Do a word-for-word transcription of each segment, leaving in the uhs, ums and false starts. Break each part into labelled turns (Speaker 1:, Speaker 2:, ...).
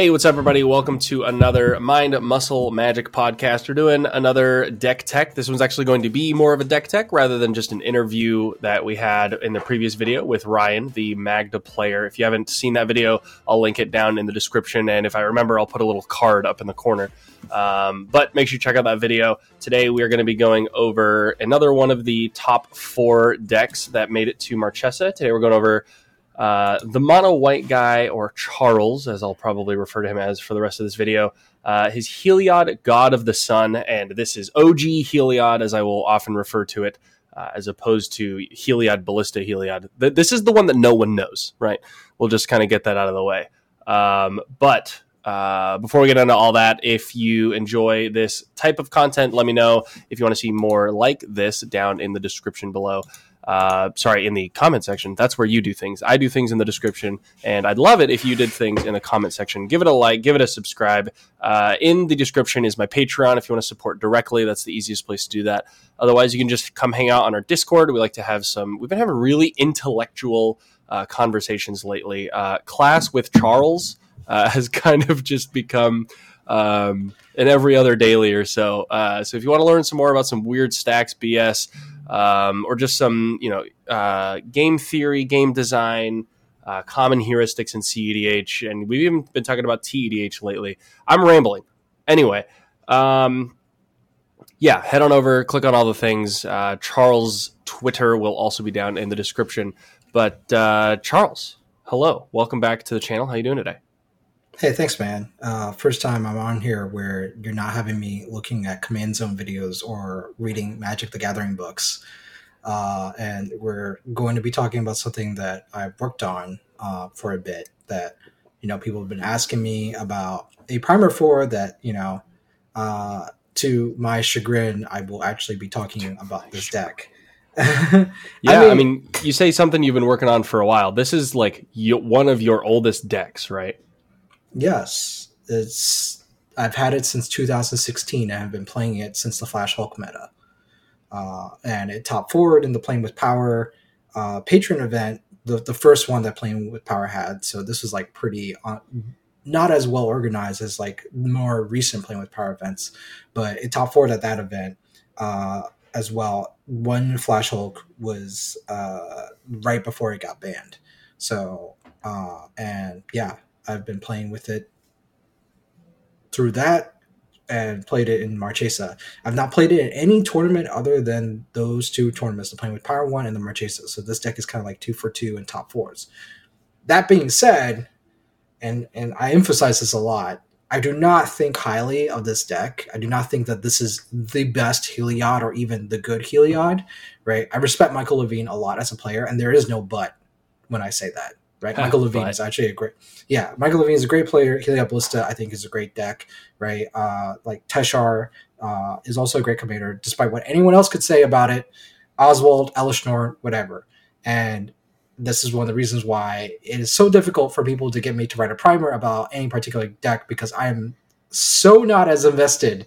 Speaker 1: Hey, what's up, everybody? Welcome to another Mind, Muscle, Magic podcast. We're doing another deck tech. This one's actually going to be more of a deck tech rather than just an interview that we had in the previous video with Ryan, the Magda player. If you haven't seen that video, I'll link it down in the description, and if I remember, I'll put a little card up in the corner. Um, but make sure you check out that video. Today, we are going to be going over another one of the top four decks that made it to Marchesa. Today, we're going over Uh, the mono white guy, or Charles, as I'll probably refer to him as for the rest of this video, uh, his Heliod, God of the Sun, and this is O G Heliod, as I will often refer to it, uh, as opposed to Heliod, Ballista Heliod. Th- this is the one that no one knows, right? We'll just kind of get that out of the way. Um, but uh, before we get into all that, if you enjoy this type of content, let me know. If you want to see more like this, down in the description below. Uh, sorry, in the comment section. That's where you do things. I do things in the description, and I'd love it if you did things in the comment section. Give it a like, give it a subscribe. Uh, in the description is my Patreon. If you want to support directly, that's the easiest place to do that. Otherwise, you can just come hang out on our Discord. We like to have some, we've been having really intellectual uh, conversations lately. Uh, class with Charles uh, has kind of just become um, an every other daily or so. Uh, so if you want to learn some more about some weird stacks B S, Um, or just some, you know, uh, game theory, game design, uh, common heuristics in C E D H, and we've even been talking about T E D H lately. I'm rambling. Anyway, um, yeah, head on over, click on all the things. Uh, Charles' Twitter will also be down in the description. But uh, Charles, hello. Welcome back to the channel. How you doing today?
Speaker 2: Hey, thanks, man. Uh, first time I'm on here where you're not having me looking at Command Zone videos or reading Magic the Gathering books. Uh, and we're going to be talking about something that I've worked on uh, for a bit that, you know, people have been asking me about a primer for that, you know, uh, to my chagrin, I will actually be talking about this deck.
Speaker 1: yeah, I mean, I mean, you say something you've been working on for a while. This is like you, one of your oldest decks, right?
Speaker 2: Yes, it's. I've had it since two thousand sixteen, and I've been playing it since the Flash Hulk meta. Uh, and it top forward in the Playing with Power uh, patron event, the the first one that Playing with Power had. So this was like pretty uh, not as well organized as like more recent Playing with Power events, but it top forward at that event uh, as well. One Flash Hulk was uh, right before it got banned. So uh, and yeah. I've been playing with it through that and played it in Marchesa. I've not played it in any tournament other than those two tournaments, the Playing with Power one and the Marchesa. So this deck is kind of like two for two in top fours. That being said, and, and I emphasize this a lot, I do not think highly of this deck. I do not think that this is the best Heliod or even the good Heliod, right? I respect Michael Levine a lot as a player, and there is no but when I say that. Right, Michael Levine is actually a great, yeah. Michael Levine is a great player. Heliod Ballista, I think, is a great deck. Right, uh, like Teshar uh, is also a great commander, despite what anyone else could say about it. Oswald, Elishnor, whatever. And this is one of the reasons why it is so difficult for people to get me to write a primer about any particular deck, because I am so not as invested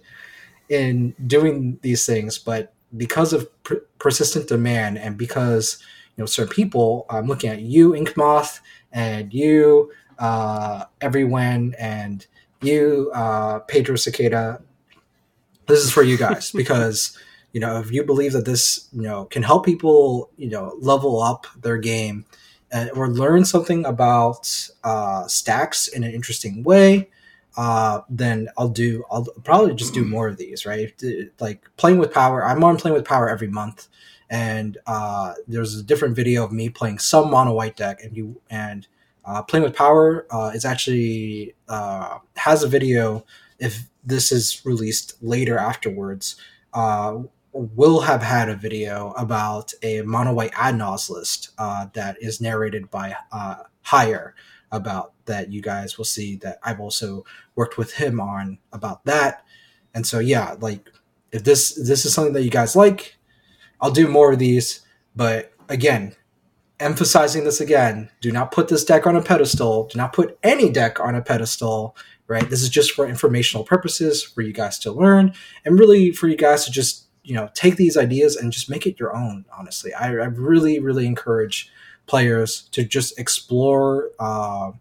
Speaker 2: in doing these things. But because of per- persistent demand, and because you know, certain people, I'm looking at you, Inkmoth, and you, uh, Everyone, and you, uh, Pedro Cicada. This is for you guys because, you know, if you believe that this, you know, can help people, you know, level up their game uh, or learn something about uh, stacks in an interesting way, uh, then I'll do, I'll probably just do more of these, right? Like Playing with Power. I'm on Playing with Power every month. And uh, there's a different video of me playing some mono white deck, and you and uh, Playing with Power uh, is actually uh, has a video. If this is released later afterwards, uh, will have had a video about a mono white ad nos list uh, that is narrated by uh, Hire about that. You guys will see that I've also worked with him on about that. And so yeah, like if this if this is something that you guys like, I'll do more of these, but again, emphasizing this again, do not put this deck on a pedestal. Do not put any deck on a pedestal, right? This is just for informational purposes, for you guys to learn, and really for you guys to just, you know, take these ideas and just make it your own, honestly. I, I really, really encourage players to just explore uh,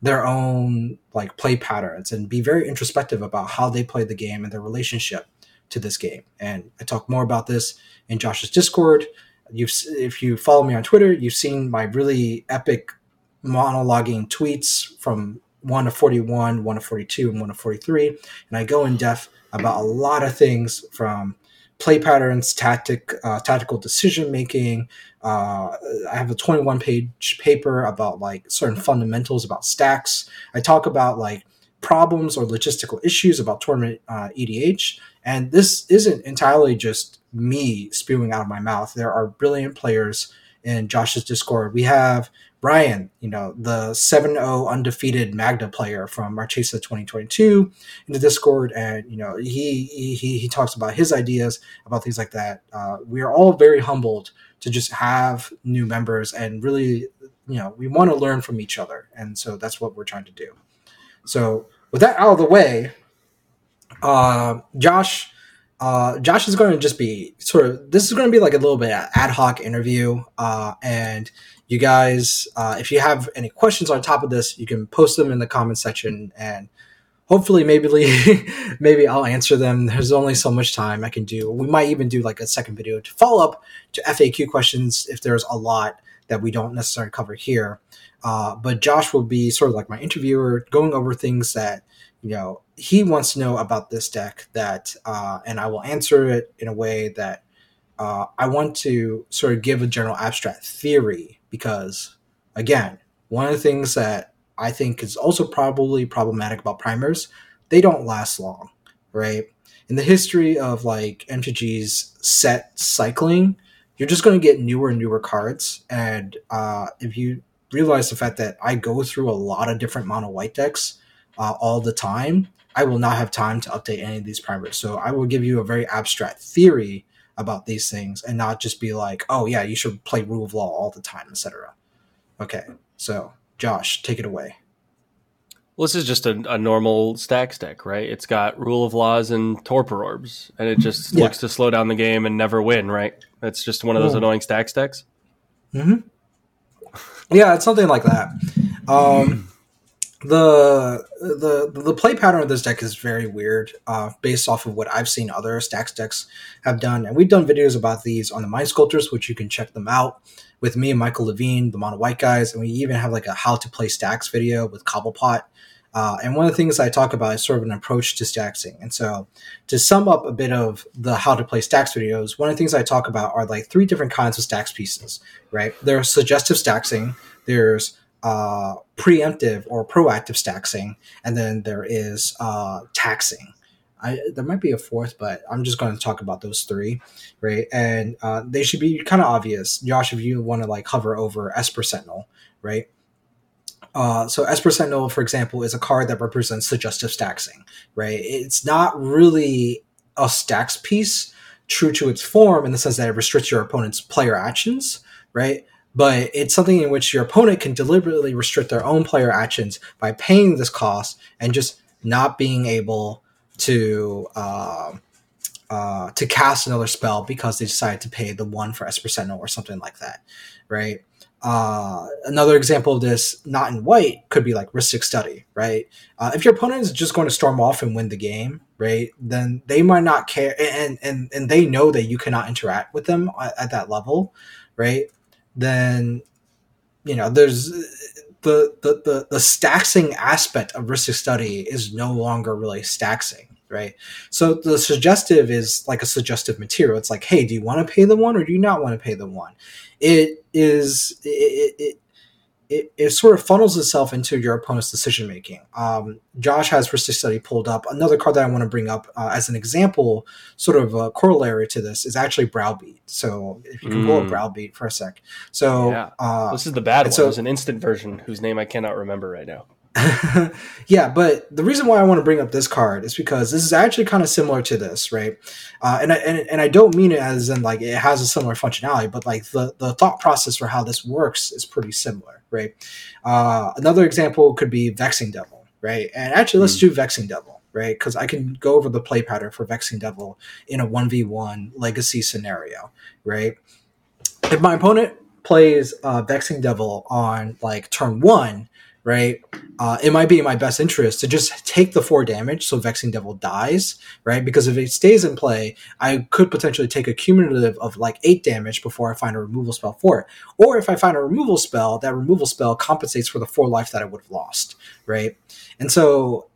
Speaker 2: their own like play patterns and be very introspective about how they play the game and their relationship to this game. And I talk more about this in Josh's Discord. You've, if you follow me on Twitter, you've seen my really epic monologuing tweets from one to forty-one, one to forty-two, and one to forty-three. And I go in depth about a lot of things from play patterns, tactic, uh, tactical decision making. Uh, I have a twenty-one page paper about like certain fundamentals about stacks. I talk about like problems or logistical issues about tournament uh, E D H. And this isn't entirely just me spewing out of my mouth. There are brilliant players in Josh's Discord. We have Ryan, you know, the seven oh undefeated Magna player from Marchesa twenty twenty-two in the Discord. And, you know, he he he talks about his ideas about things like that. Uh, we are all very humbled to just have new members and really, you know, we want to learn from each other. And so that's what we're trying to do. So with that out of the way, uh, Josh, uh, Josh is going to just be sort of, this is going to be like a little bit ad hoc interview. Uh, and you guys, uh, if you have any questions on top of this, you can post them in the comment section and hopefully maybe, maybe I'll answer them. There's only so much time I can do. We might even do like a second video to follow up to F A Q questions if there's a lot that we don't necessarily cover here. Uh, but Josh will be sort of like my interviewer, going over things that, you know, he wants to know about this deck that, uh, and I will answer it in a way that uh, I want to sort of give a general abstract theory because, again, one of the things that I think is also probably problematic about primers, they don't last long, right? In the history of like M T G's set cycling, you're just going to get newer and newer cards. And uh, if you realize the fact that I go through a lot of different mono white decks uh, all the time, I will not have time to update any of these primers. So I will give you a very abstract theory about these things and not just be like, oh yeah, you should play Rule of Law all the time, et cetera. Okay, so Josh, take it away.
Speaker 1: Well, this is just a, a normal stacks deck, right? It's got Rule of Laws and Torpor Orbs, and it just yeah. looks to slow down the game and never win, right? It's just one of those oh. annoying stacks decks.
Speaker 2: Mm-hmm. Yeah, it's something like that. Um, the the the play pattern of this deck is very weird, uh, based off of what I've seen other stacks decks have done, and we've done videos about these on the Mind Sculptors, which you can check them out with me and Michael Levine, the Mono White guys, and we even have like a how to play stacks video with Cobblepot. Uh, and one of the things I talk about is sort of an approach to stacksing. And so to sum up a bit of the how to play stacks videos, one of the things I talk about are like three different kinds of stacks pieces, right? There's suggestive stacksing, there's uh, preemptive or proactive stacksing, and then there is uh, taxing. I, there might be a fourth, but I'm just going to talk about those three, right? And uh, they should be kind of obvious. Josh, if you want to like hover over Esper Sentinel, right? Uh, so Esper Sentinel, for example, is a card that represents suggestive stacksing, right? It's not really a stacks piece true to its form in the sense that it restricts your opponent's player actions, right? But it's something in which your opponent can deliberately restrict their own player actions by paying this cost and just not being able to uh, uh, to cast another spell because they decided to pay the one for Esper Sentinel or something like that, right? Uh, another example of this, not in white, could be like Rhystic Study, right? Uh, if your opponent is just going to storm off and win the game, right, then they might not care, and and and they know that you cannot interact with them at, at that level, right? Then, you know, there's the the the, the stacksing aspect of Rhystic Study is no longer really stacksing, right? So the suggestive is like a suggestive material. It's like, hey, do you want to pay the one or do you not want to pay the one? It is it it, it it sort of funnels itself into your opponent's decision making. Um, Josh has Rhystic Study pulled up. Another card that I want to bring up uh, as an example, sort of a corollary to this, is actually Browbeat. So if you can mm. pull up Browbeat for a sec. So
Speaker 1: yeah.
Speaker 2: uh,
Speaker 1: this is the bad one.
Speaker 2: So,
Speaker 1: There's an instant version whose name I cannot remember right now.
Speaker 2: Yeah, but the reason why I want to bring up this card is because this is actually kind of similar to this, right? Uh, and, I, and and I don't mean it as in like it has a similar functionality, but like the, the thought process for how this works is pretty similar, right? Uh, another example could be Vexing Devil, right? And actually, let's mm. do Vexing Devil, right? Because I can go over the play pattern for Vexing Devil in a one v one legacy scenario, right? If my opponent plays uh, Vexing Devil on like turn one, right, uh, it might be in my best interest to just take the four damage so Vexing Devil dies, right? Because if it stays in play, I could potentially take a cumulative of like eight damage before I find a removal spell for it. Or if I find a removal spell, that removal spell compensates for the four life that I would have lost, right? And so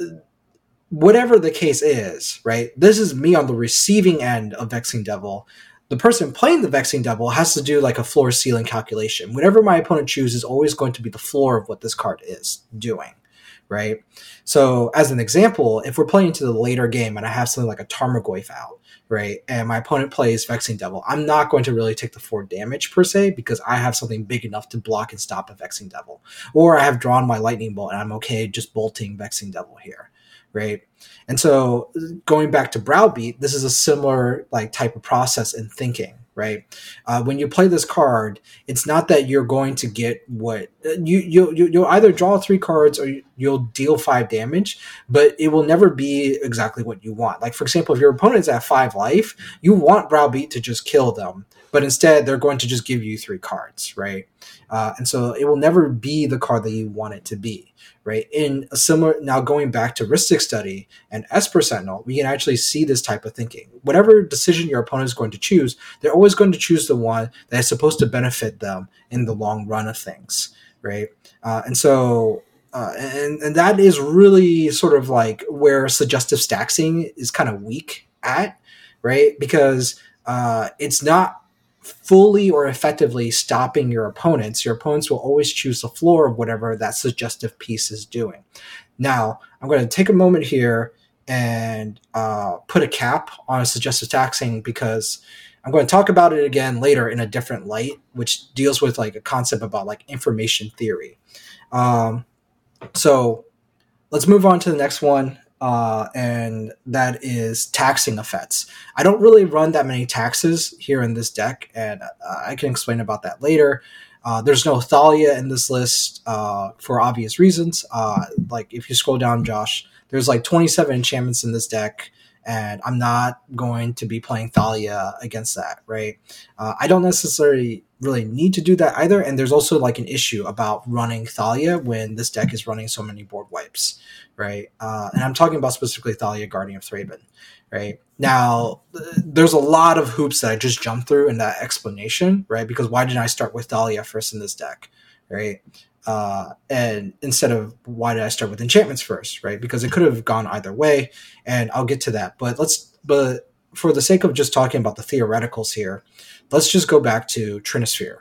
Speaker 2: whatever the case is, right, this is me on the receiving end of Vexing Devil. The person playing the Vexing Devil has to do like a floor ceiling calculation. Whatever my opponent chooses is always going to be the floor of what this card is doing, right? So as an example, if we're playing into the later game and I have something like a Tarmogoyf out, right, and my opponent plays Vexing Devil, I'm not going to really take the four damage per se because I have something big enough to block and stop a Vexing Devil. Or I have drawn my Lightning Bolt and I'm okay just bolting Vexing Devil here, right? And so going back to Browbeat, this is a similar like type of process in thinking, right? Uh, when you play this card, it's not that you're going to get what you, you, you, you'll either draw three cards or you'll deal five damage, but it will never be exactly what you want. Like, for example, if your opponent's at five life, you want Browbeat to just kill them, but instead they're going to just give you three cards, right? Uh, and so it will never be the card that you want it to be. Right. In a similar, now going back to Rhystic Study and Esper Sentinel, we can actually see this type of thinking. Whatever decision your opponent is going to choose, they're always going to choose the one that is supposed to benefit them in the long run of things. Right. Uh, and so, uh, and, and that is really sort of like where suggestive staxing is kind of weak at, right? Because uh, it's not fully or effectively stopping your opponents. Your opponents will always choose the floor of whatever that suggestive piece is doing. Now, I'm going to take a moment here and uh, put a cap on suggestive taxing because I'm going to talk about it again later in a different light, which deals with like a concept about like information theory. Um, so let's move on to the next one. Uh, and that is taxing effects. I don't really run that many taxes here in this deck, and uh, I can explain about that later. Uh, there's no Thalia in this list uh, for obvious reasons. Uh, like if you scroll down, Josh, there's like twenty-seven enchantments in this deck, and I'm not going to be playing Thalia against that, right? Uh, I don't necessarily really need to do that either, and there's also like an issue about running Thalia when this deck is running so many board wipes, right? Uh, and I'm talking about specifically Thalia, Guardian of Thraben, right? Now, there's a lot of hoops that I just jumped through in that explanation, right? Because why didn't I start with Thalia first in this deck, right? Uh, and instead of why did I start with enchantments first, right? Because it could have gone either way, and I'll get to that. But let's, but for the sake of just talking about the theoreticals here, let's just go back to Trinisphere.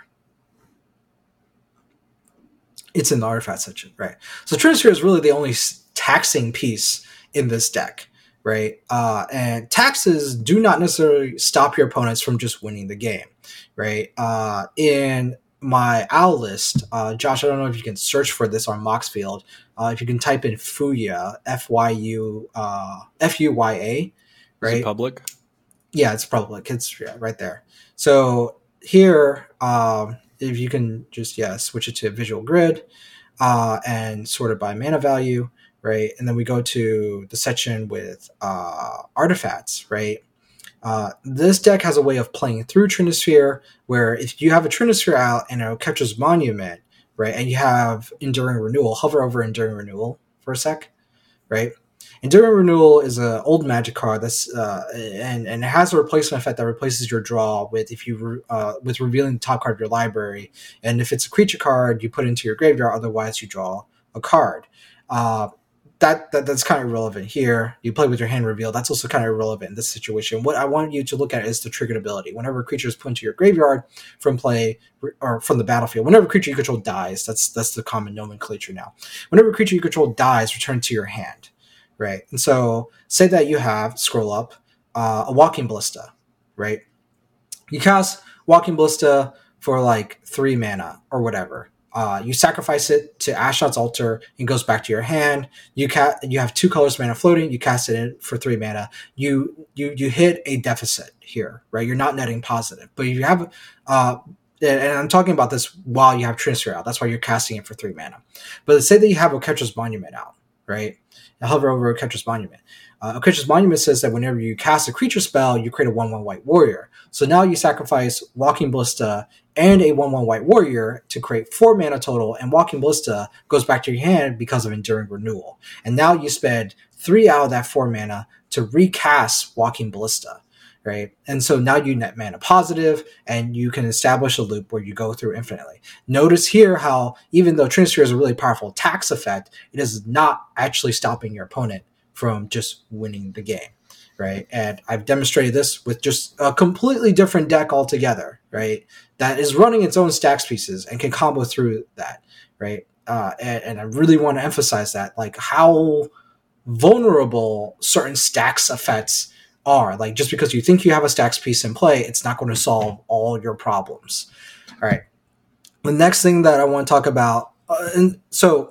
Speaker 2: It's in the artifact section, right? So Trinisphere is really the only taxing piece in this deck, right? Uh, and taxes do not necessarily stop your opponents from just winning the game, right? Uh, in my owl list, uh, Josh, I don't know if you can search for this on Moxfield. Uh, if you can type in Fuya, F Y U, uh, F U Y A, right?
Speaker 1: Is it public?
Speaker 2: Yeah, it's public. It's yeah, right there. So here, um, if you can just, yeah, switch it to visual grid uh, and sort it by mana value, right? And then we go to the section with uh, artifacts, right? Uh, this deck has a way of playing through Trinisphere where if you have a Trinisphere out and a Ketcha's Monument, right, and you have Enduring Renewal, hover over Enduring Renewal for a sec, right? Enduring Renewal is an old Magic card that's uh, and and it has a replacement effect that replaces your draw with if you uh, with revealing the top card of your library, and if it's a creature card, you put it into your graveyard. Otherwise, you draw a card. Uh, that, that that's kind of irrelevant here. You play with your hand reveal. That's also kind of irrelevant in this situation. What I want you to look at is the triggered ability. Whenever a creature is put into your graveyard from play or from the battlefield, whenever a creature you control dies, that's that's the common nomenclature now. Whenever a creature you control dies, return to your hand. Right. And so say that you have, scroll up, uh, a Walking Ballista, right? You cast Walking Ballista for like three mana or whatever. Uh, you sacrifice it to Ashnod's Altar. It goes back to your hand. You ca- You have two colors mana floating. You cast it in for three mana. You you you hit a deficit here, right? You're not netting positive. But you have, uh, and I'm talking about this while you have Trinisphere out. That's why you're casting it for three mana. But say that you have a Ketcha's Monument out, right? And hover over a Ketcha's Monument. Uh, Acacia's Monument says that whenever you cast a creature spell, you create a one one white warrior. So now you sacrifice Walking Ballista and a one one white warrior to create four mana total, and Walking Ballista goes back to your hand because of Enduring Renewal. And now you spend three out of that four mana to recast Walking Ballista, right? And so now you net mana positive, and you can establish a loop where you go through infinitely. Notice here how, even though Trinisphere is a really powerful tax effect, it is not actually stopping your opponent from just winning the game, right? And I've demonstrated this with just a completely different deck altogether, right? That is running its own stacks pieces and can combo through that, right? Uh, and, and I really want to emphasize that, like how vulnerable certain stacks effects are. Like, just because you think you have a stacks piece in play, it's not going to solve all your problems. All right. The next thing that I want to talk about, uh, and so,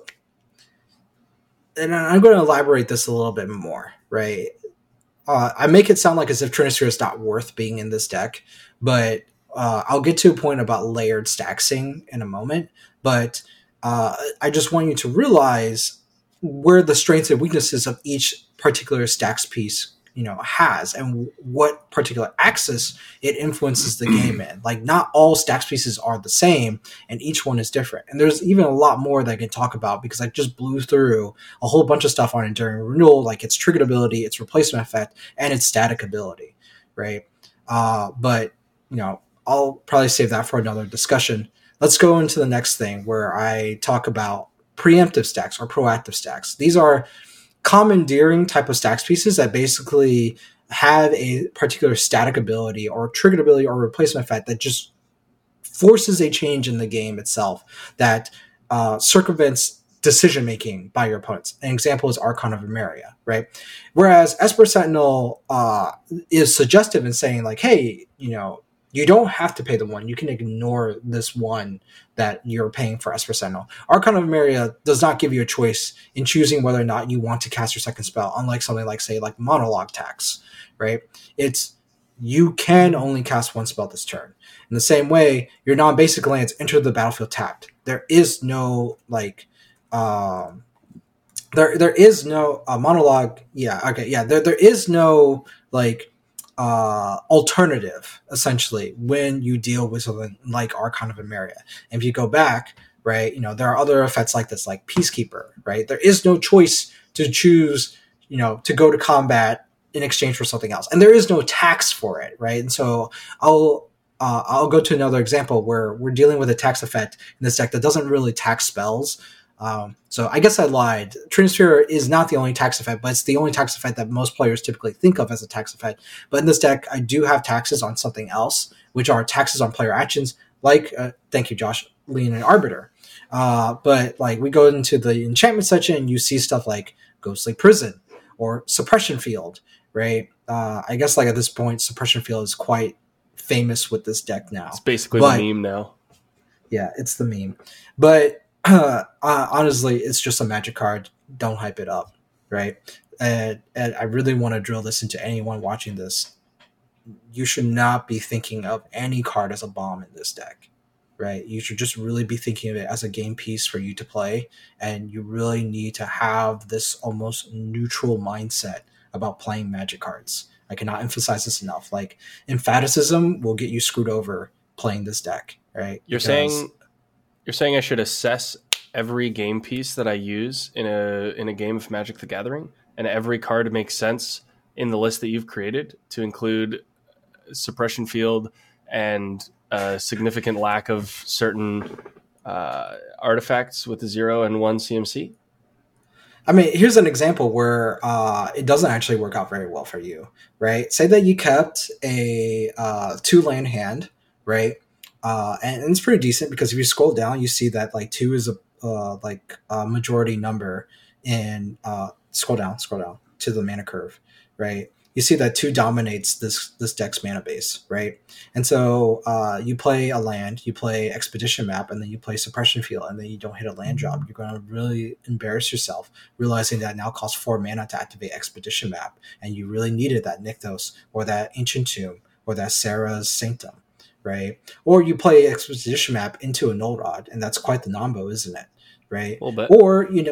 Speaker 2: and I'm going to elaborate this a little bit more, right? Uh, I make it sound like as if Trinisphere is not worth being in this deck, but uh, I'll get to a point about layered stacksing in a moment. But uh, I just want you to realize where the strengths and weaknesses of each particular stacks piece, you know, has, and what particular axis it influences the game in. Like, not all stacks pieces are the same, and each one is different. And there's even a lot more that I can talk about, because I just blew through a whole bunch of stuff on Enduring Renewal, like its triggered ability, its replacement effect, and its static ability, right? Uh, but, you know, I'll probably save that for another discussion. Let's go into the next thing, where I talk about preemptive stacks or proactive stacks. These are commandeering type of stacks pieces that basically have a particular static ability or triggered ability or replacement effect that just forces a change in the game itself that uh, circumvents decision making by your opponents. An example is Archon of Emeria, right? Whereas Esper Sentinel uh, is suggestive in saying, like, hey, you know, you don't have to pay the one. You can ignore this one that you're paying for Esper Sentinel. Archon of Emeria does not give you a choice in choosing whether or not you want to cast your second spell, unlike something like, say, like Monologue Tax, right? It's, you can only cast one spell this turn. In the same way, your non-basic lands enter the battlefield tapped. There is no, like, um, there there is no uh, Monologue, yeah, okay, yeah, there there is no, like, uh alternative essentially when you deal with something like Archon of Emeria. And if you go back, right, you know, there are other effects like this, like Peacekeeper, right? There is no choice to choose, you know, to go to combat in exchange for something else, and there is no tax for it, right? And so I'll uh, I'll go to another example where we're dealing with a tax effect in this deck that doesn't really tax spells. Um, so I guess I lied. Trinisphere is not the only tax effect, but it's the only tax effect that most players typically think of as a tax effect. But in this deck, I do have taxes on something else, which are taxes on player actions, like, uh, thank you, Josh, Leonin Arbiter. Uh, but, like, we go into the enchantment section, and you see stuff like Ghostly Prison or Suppression Field, right? Uh, I guess, like, at this point, Suppression Field is quite famous with this deck now.
Speaker 1: It's basically
Speaker 2: but,
Speaker 1: the meme now.
Speaker 2: Yeah, it's the meme. But Uh, uh, honestly, it's just a Magic card. Don't hype it up, right? And, and I really want to drill this into anyone watching this. You should not be thinking of any card as a bomb in this deck, right? You should just really be thinking of it as a game piece for you to play, and you really need to have this almost neutral mindset about playing Magic cards. I cannot emphasize this enough. Like, emphaticism will get you screwed over playing this deck, right?
Speaker 1: You're
Speaker 2: because
Speaker 1: saying... You're saying I should assess every game piece that I use in a in a game of Magic the Gathering, and every card makes sense in the list that you've created to include Suppression Field and a significant lack of certain uh, artifacts with a zero and one C M C?
Speaker 2: I mean, here's an example where uh, it doesn't actually work out very well for you, right? Say that you kept a uh, two-land hand, right? Uh, and, and it's pretty decent, because if you scroll down, you see that, like, two is a uh, like a majority number in uh, scroll down, scroll down to the mana curve, right? You see that two dominates this this deck's mana base, right? And so uh, you play a land, you play Expedition Map, and then you play Suppression Field, and then you don't hit a land drop. You're going to really embarrass yourself, realizing that it now costs four mana to activate Expedition Map, and you really needed that Nykthos or that Ancient Tomb or that Sarah's Sanctum, right? Or you play Expedition Map into a Null Rod, and that's quite the nombo, isn't it? Right?
Speaker 1: A little bit.
Speaker 2: Or, you know,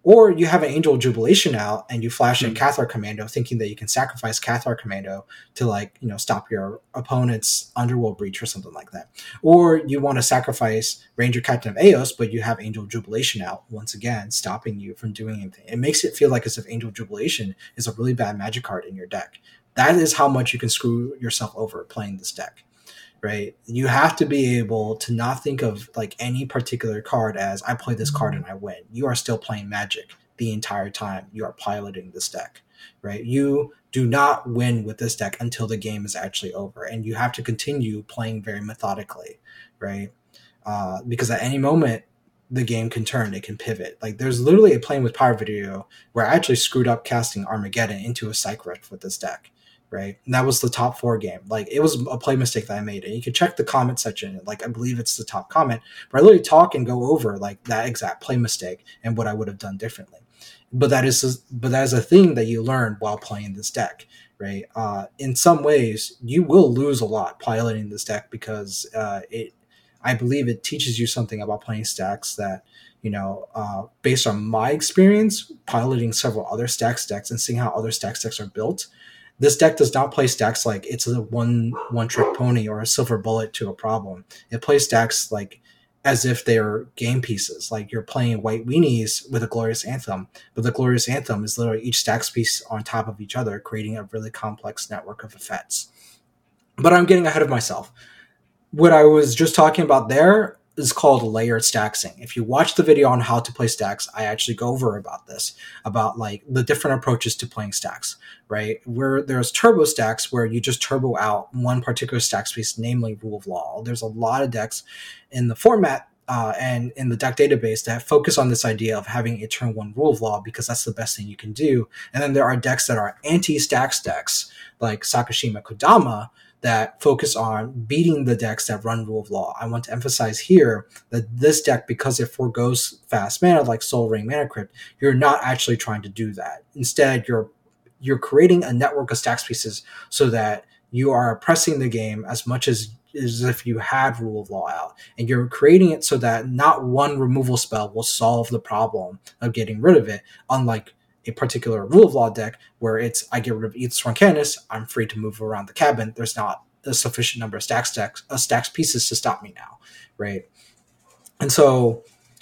Speaker 2: Or you have an Angel Jubilation out and you flash in
Speaker 1: Hmm.
Speaker 2: Cathar Commando thinking that you can sacrifice Cathar Commando to like, you know, stop your opponent's Underworld Breach or something like that. Or you want to sacrifice Ranger Captain of Eos, but you have Angel Jubilation out, once again, stopping you from doing anything. It makes it feel like as if Angel Jubilation is a really bad magic card in your deck. That is how much you can screw yourself over playing this deck. Right, you have to be able to not think of like any particular card as I play this card and I win. You are still playing Magic the entire time you are piloting this deck, right? You do not win with this deck until the game is actually over, and you have to continue playing very methodically, right? Uh, because at any moment the game can turn, it can pivot. Like there's literally a Playing with Power video where I actually screwed up casting Armageddon into a Psych Rift with this deck. Right. And that was the top four game. Like it was a play mistake that I made. And you can check the comment section. Like I believe it's the top comment where I literally talk and go over like that exact play mistake and what I would have done differently. But that is, but that is a thing that you learn while playing this deck. Right. Uh, in some ways, you will lose a lot piloting this deck because uh, it, I believe it teaches you something about playing stacks that, you know, uh, based on my experience piloting several other stacks decks and seeing how other stacks decks are built. This deck does not play stacks like it's a one one trick pony or a silver bullet to a problem. It plays stacks like as if they're game pieces. Like you're playing White Weenies with a Glorious Anthem, but the Glorious Anthem is literally each stacks piece on top of each other, creating a really complex network of effects. But I'm getting ahead of myself. What I was just talking about there is called layered stacksing. If you watch the video on how to play stacks, I actually go over about this, about like the different approaches to playing stacks, right? Where there's turbo stacks where you just turbo out one particular stacks piece, namely Rule of Law. There's a lot of decks in the format uh, and in the deck database that focus on this idea of having a turn one Rule of Law because that's the best thing you can do. And then there are decks that are anti-stacks decks like Sakashima Kodama, that focus on beating the decks that run Rule of Law. I want to emphasize here that this deck, because it forgoes fast mana like Soul Ring Mana Crypt, you're not actually trying to do that. Instead, you're you're creating a network of stacks pieces so that you are pressing the game as much as, as if you had Rule of Law out. And you're creating it so that not one removal spell will solve the problem of getting rid of it, unlike a particular Rule of Law deck where it's I get rid of Aethys Roncanis, I'm free to move around the cabin. There's not a sufficient number of stacks stacks uh, stacks pieces to stop me now, right? And so,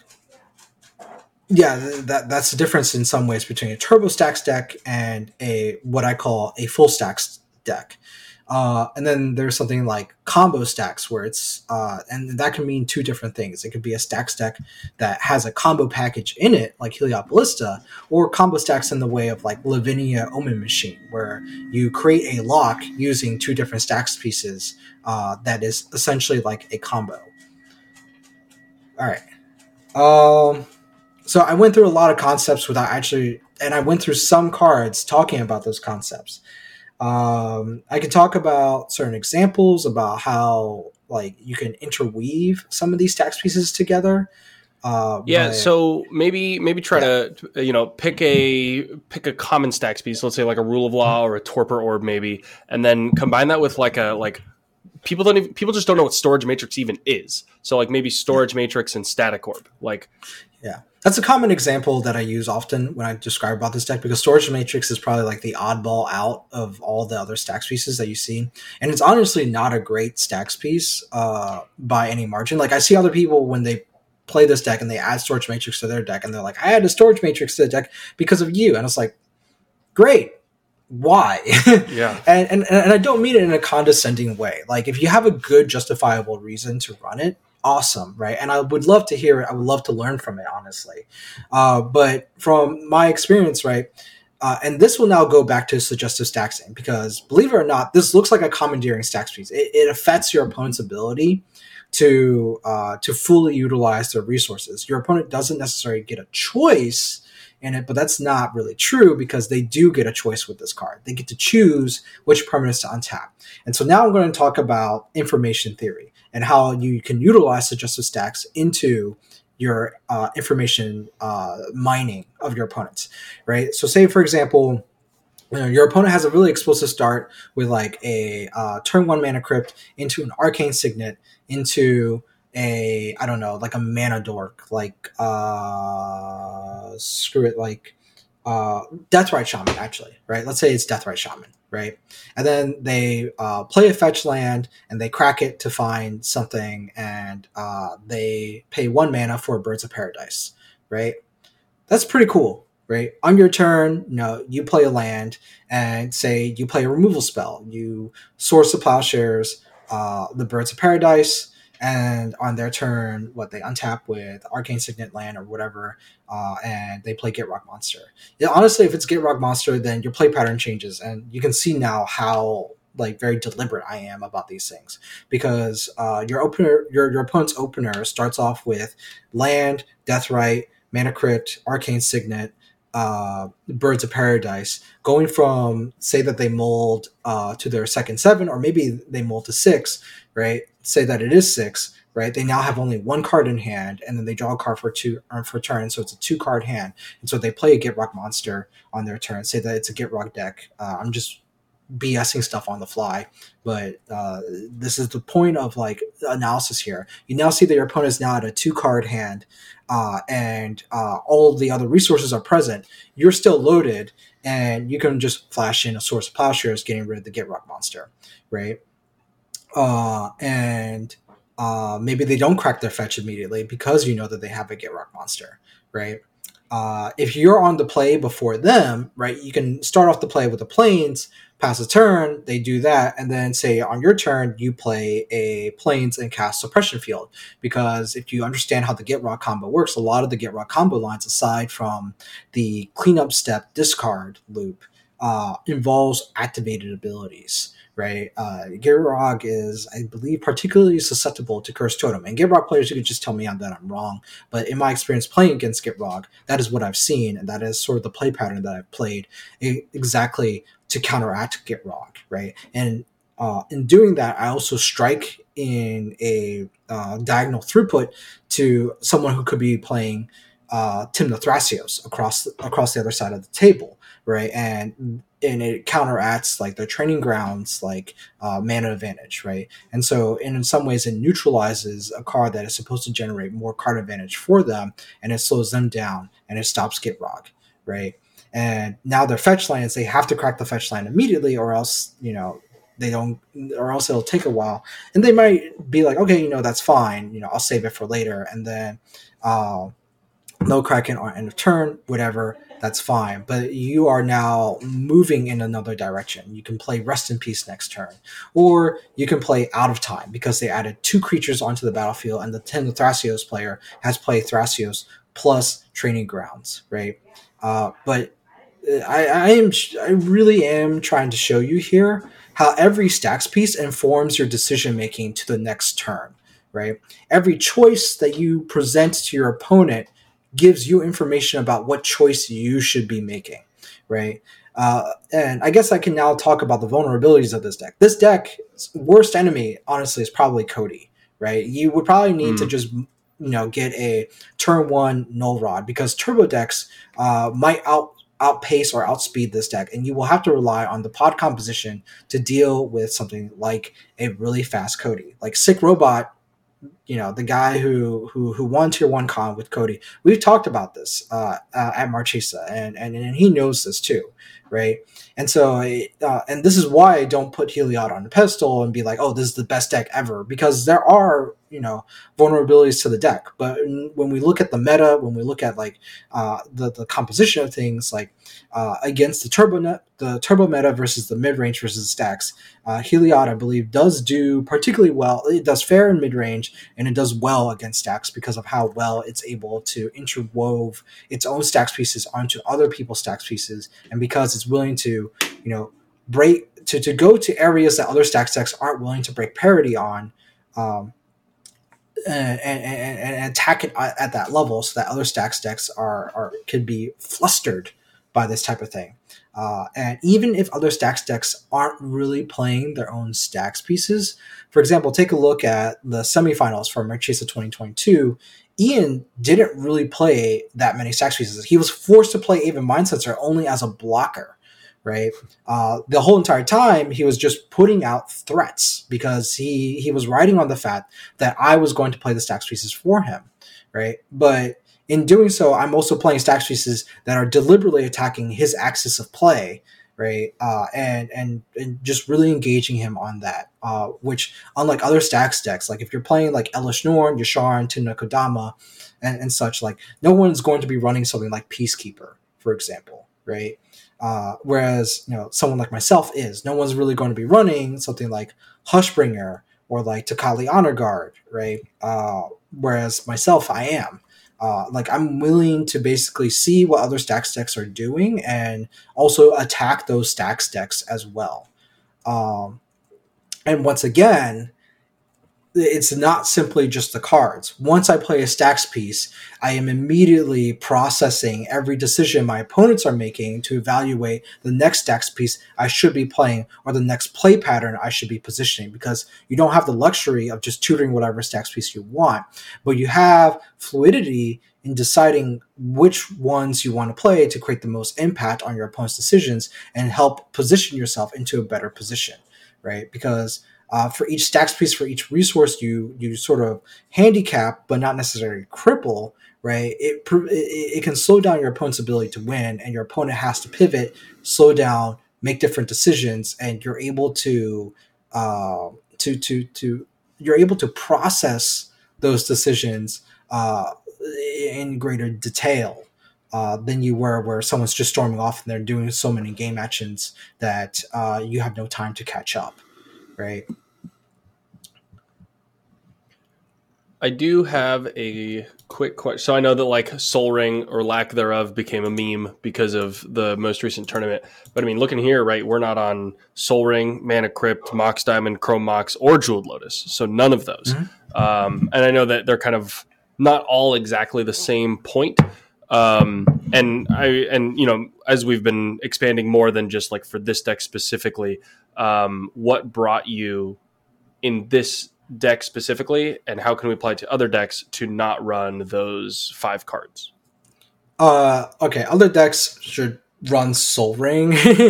Speaker 2: yeah, that that's the difference in some ways between a turbo stacks deck and a what I call a full stacks deck. Uh, and then there's something like combo stacks where it's, uh, and that can mean two different things. It could be a stacks deck that has a combo package in it, like Heliod Ballista, or combo stacks in the way of like Lavinia Omen Machine, where you create a lock using two different stacks pieces uh, that is essentially like a combo. All right. Um, so I went through a lot of concepts without actually, and I went through some cards talking about those concepts. Um, I can talk about certain examples about how like you can interweave some of these stacks pieces together. Uh,
Speaker 1: yeah,
Speaker 2: but,
Speaker 1: so maybe maybe try
Speaker 2: yeah.
Speaker 1: to you know pick a pick a common stacks piece. Let's say like a Rule of Law or a Torpor Orb, maybe, and then combine that with like a like people don't even, people just don't know what Storage Matrix even is. So like maybe Storage Matrix and Static Orb, like.
Speaker 2: Yeah, that's a common example that I use often when I describe about this deck because Storage Matrix is probably like the oddball out of all the other stacks pieces that you see. And it's honestly not a great stacks piece uh, by any margin. Like I see other people when they play this deck and they add Storage Matrix to their deck and they're like, I added a Storage Matrix to the deck because of you. And it's like, great. Why?
Speaker 1: Yeah.
Speaker 2: and, and and I don't mean it in a condescending way. Like if you have a good justifiable reason to run it, awesome, right? And I would love to hear it. I would love to learn from it, honestly. Uh, but from my experience, right, uh, and this will now go back to suggestive stacksing because, believe it or not, this looks like a commandeering stacks piece. It, it affects your opponent's ability to uh, to fully utilize their resources. Your opponent doesn't necessarily get a choice in it, but that's not really true because they do get a choice with this card. They get to choose which permanents to untap. And so now I'm going to talk about information theory and how you can utilize suggestive stacks into your uh, information uh, mining of your opponents, right? So say, for example, you know, your opponent has a really explosive start with like a uh, turn one mana crypt into an arcane signet into a I don't know, like a mana dork, like uh, screw it, like uh, Deathrite Shaman, actually, right? Let's say it's Deathrite Shaman, right? And then they uh, play a fetch land and they crack it to find something, and uh, they pay one mana for Birds of Paradise, right? That's pretty cool, right? On your turn, you know, you play a land, and say you play a removal spell. You source the Plowshares, uh, the Birds of Paradise, and on their turn, what they untap with Arcane Signet land or whatever, uh, and they play Gitrog Monster. Yeah, honestly, if it's Gitrog Monster, then your play pattern changes, and you can see now how like very deliberate I am about these things, because uh, your opener, your your opponent's opener starts off with land, Deathrite, Mana Crypt, Arcane Signet, uh, Birds of Paradise, going from, say that they mold uh, to their second seven, or maybe they mold to six, right? Say that it is six, right? They now have only one card in hand, and then they draw a card for two or for turn, so it's a two card hand. And so they play a Gitrog Monster on their turn. Say that it's a Gitrog deck. Uh, I'm just BSing stuff on the fly, but uh, this is the point of like analysis here. You now see that your opponent is now at a two card hand, uh, and uh, all of the other resources are present. You're still loaded, and you can just flash in a Source of Plowshares, getting rid of the Gitrog Monster, right? Uh, and uh, maybe they don't crack their fetch immediately because you know that they have a Gitrog Monster, right? Uh, if you're on the play before them, right, you can start off the play with the Plains, pass a turn, they do that, and then say on your turn you play a Plains and cast Suppression Field. Because if you understand how the Gitrog combo works, a lot of the Gitrog combo lines, aside from the cleanup step discard loop, uh, involves activated abilities. Right, uh, Gitrog is, I believe, particularly susceptible to Curse Totem. And Gitrog players, you could just tell me on that I'm wrong. But in my experience playing against Gitrog, that is what I've seen, and that is sort of the play pattern that I've played exactly to counteract Gitrog, right? And uh, in doing that, I also strike in a uh, diagonal throughput to someone who could be playing uh, Tymna Thrasios across across the other side of the table, right? And and it counteracts like their training grounds, like uh, mana advantage, right? And so in, in some ways it neutralizes a card that is supposed to generate more card advantage for them, and it slows them down, and it stops Gitrog, right? And now their fetch lands, they have to crack the fetch land immediately, or else, you know, they don't, or else it'll take a while. And they might be like, okay, you know, that's fine, you know, I'll save it for later, and then uh, they'll crack it on end of turn, whatever. That's fine, but you are now moving in another direction. You can play Rest in Peace next turn, or you can play Out of Time because they added two creatures onto the battlefield, and the Tymna Thrasios player has played Thrasios plus Training Grounds, right? Uh, but I, I am, I really am trying to show you here how every stacks piece informs your decision making to the next turn, right? Every choice that you present to your opponent gives you information about what choice you should be making, right? Uh, and I guess I can now talk about the vulnerabilities of this deck. This deck's worst enemy, honestly, is probably Cody, right? You would probably need mm. to just, you know, get a turn one Null Rod, because turbo decks uh, might out outpace or outspeed this deck, and you will have to rely on the pod composition to deal with something like a really fast Cody. Like Sick Robot, you know, the guy who who who won tier one con with Cody. We've talked about this uh, uh, at Marchesa, and, and and he knows this too, right? And so, uh, and this is why I don't put Heliod on the pedestal and be like, oh, this is the best deck ever, because there are, you know, vulnerabilities to the deck. But when we look at the meta, when we look at like uh, the the composition of things, like uh, against the turbo net, the turbo meta versus the mid range versus stacks, uh, Heliod, I believe, does do particularly well. It does fair in mid range, and it does well against stacks because of how well it's able to interwove its own stacks pieces onto other people's stacks pieces, and because it's willing to, you know, break to, to go to areas that other stacks decks aren't willing to break parity on, um, and, and, and attack it at that level, so that other stacks decks are are could be flustered by this type of thing. Uh, and even if other stacks decks aren't really playing their own stacks pieces, for example, take a look at the semifinals for Marchesa twenty twenty-two. Ian didn't really play that many stacks pieces. He was forced to play Aven Mindcensor only as a blocker, right? Uh, the whole entire time he was just putting out threats because he he was riding on the fact that I was going to play the stacks pieces for him, right? But in doing so, I'm also playing stacks pieces that are deliberately attacking his axis of play, right? Uh, and, and and just really engaging him on that, uh, which unlike other stacks decks, like if you're playing like Elish Norn, Yasharn, Tuna Kodama, and, and such, like no one's going to be running something like Peacekeeper, for example, right? Uh, whereas, you know, someone like myself is. No one's really going to be running something like Hushbringer or like Takali Honor Guard, right? Uh, whereas myself, I am. Uh, like I'm willing to basically see what other stacks decks are doing and also attack those stacks decks as well. Um, and once again, it's not simply just the cards. Once I play a stacks piece, I am immediately processing every decision my opponents are making to evaluate the next stacks piece I should be playing or the next play pattern I should be positioning, because you don't have the luxury of just tutoring whatever stacks piece you want, but you have fluidity in deciding which ones you want to play to create the most impact on your opponent's decisions and help position yourself into a better position, right? Because Uh, for each stacks piece, for each resource you you sort of handicap, but not necessarily cripple, right? It, it it can slow down your opponent's ability to win, and your opponent has to pivot, slow down, make different decisions, and you're able to uh, to to to you're able to process those decisions uh, in greater detail uh, than you were where someone's just storming off and they're doing so many game actions that uh, you have no time to catch up. Right.
Speaker 1: I do have a quick question. So I know that like Sol Ring or lack thereof became a meme because of the most recent tournament. But I mean, looking here, right, we're not on Sol Ring, Mana Crypt, Mox Diamond, Chrome Mox, or Jeweled Lotus. So none of those. Mm-hmm. Um, and I know that they're kind of not all exactly the same point. Um, and I, and you know, as we've been expanding more than just like for this deck specifically, um, what brought you in this deck specifically, and how can we apply it to other decks to not run those five cards?
Speaker 2: Uh, okay, other decks should run Sol Ring.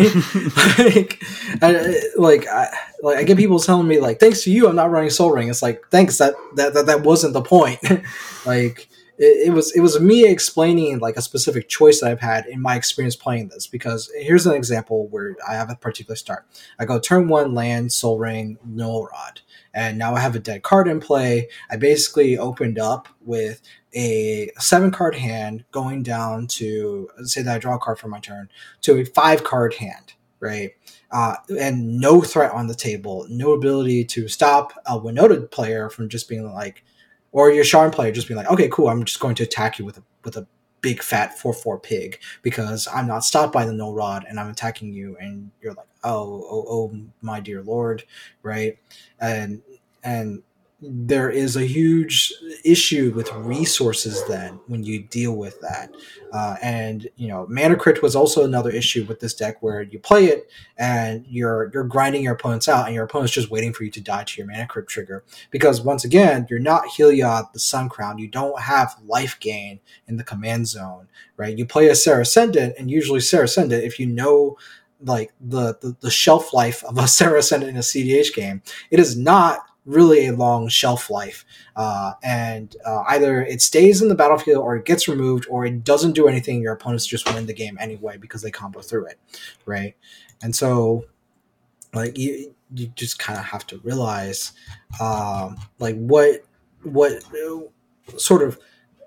Speaker 2: like, I, like, I, like I get people telling me like, "Thanks to you, I'm not running Sol Ring." It's like, thanks. That that that, that wasn't the point. like. It, it was it was me explaining like a specific choice that I've had in my experience playing this, because here's an example where I have a particular start. I go turn one, land, Sol Ring, Null Rod, and now I have a dead card in play. I basically opened up with a seven card hand going down to, say that I draw a card for my turn, to a five card hand, right? Uh, and no threat on the table, no ability to stop a Winota player from just being like, or your Yasharn player just being like, okay, cool, I'm just going to attack you with a with a big fat four four pig because I'm not stopped by the Null Rod and I'm attacking you, and you're like, oh, oh, oh, my dear Lord, right? And and there is a huge issue with resources then when you deal with that. Uh, and, you know, Mana Crypt was also another issue with this deck where you play it and you're you're grinding your opponents out and your opponent's just waiting for you to die to your Mana Crypt trigger. Because, once again, you're not Heliod the Sun Crown. You don't have life gain in the command zone, right? You play a Serra Ascendant, and usually Serra Ascendant, if you know like the, the, the shelf life of a Serra Ascendant in a C D H game, it is not really a long shelf life, uh, and uh, either it stays in the battlefield or it gets removed or it doesn't do anything. Your opponents just win the game anyway because they combo through it, right? And so, like you, you just kind of have to realize, um, like what, what sort of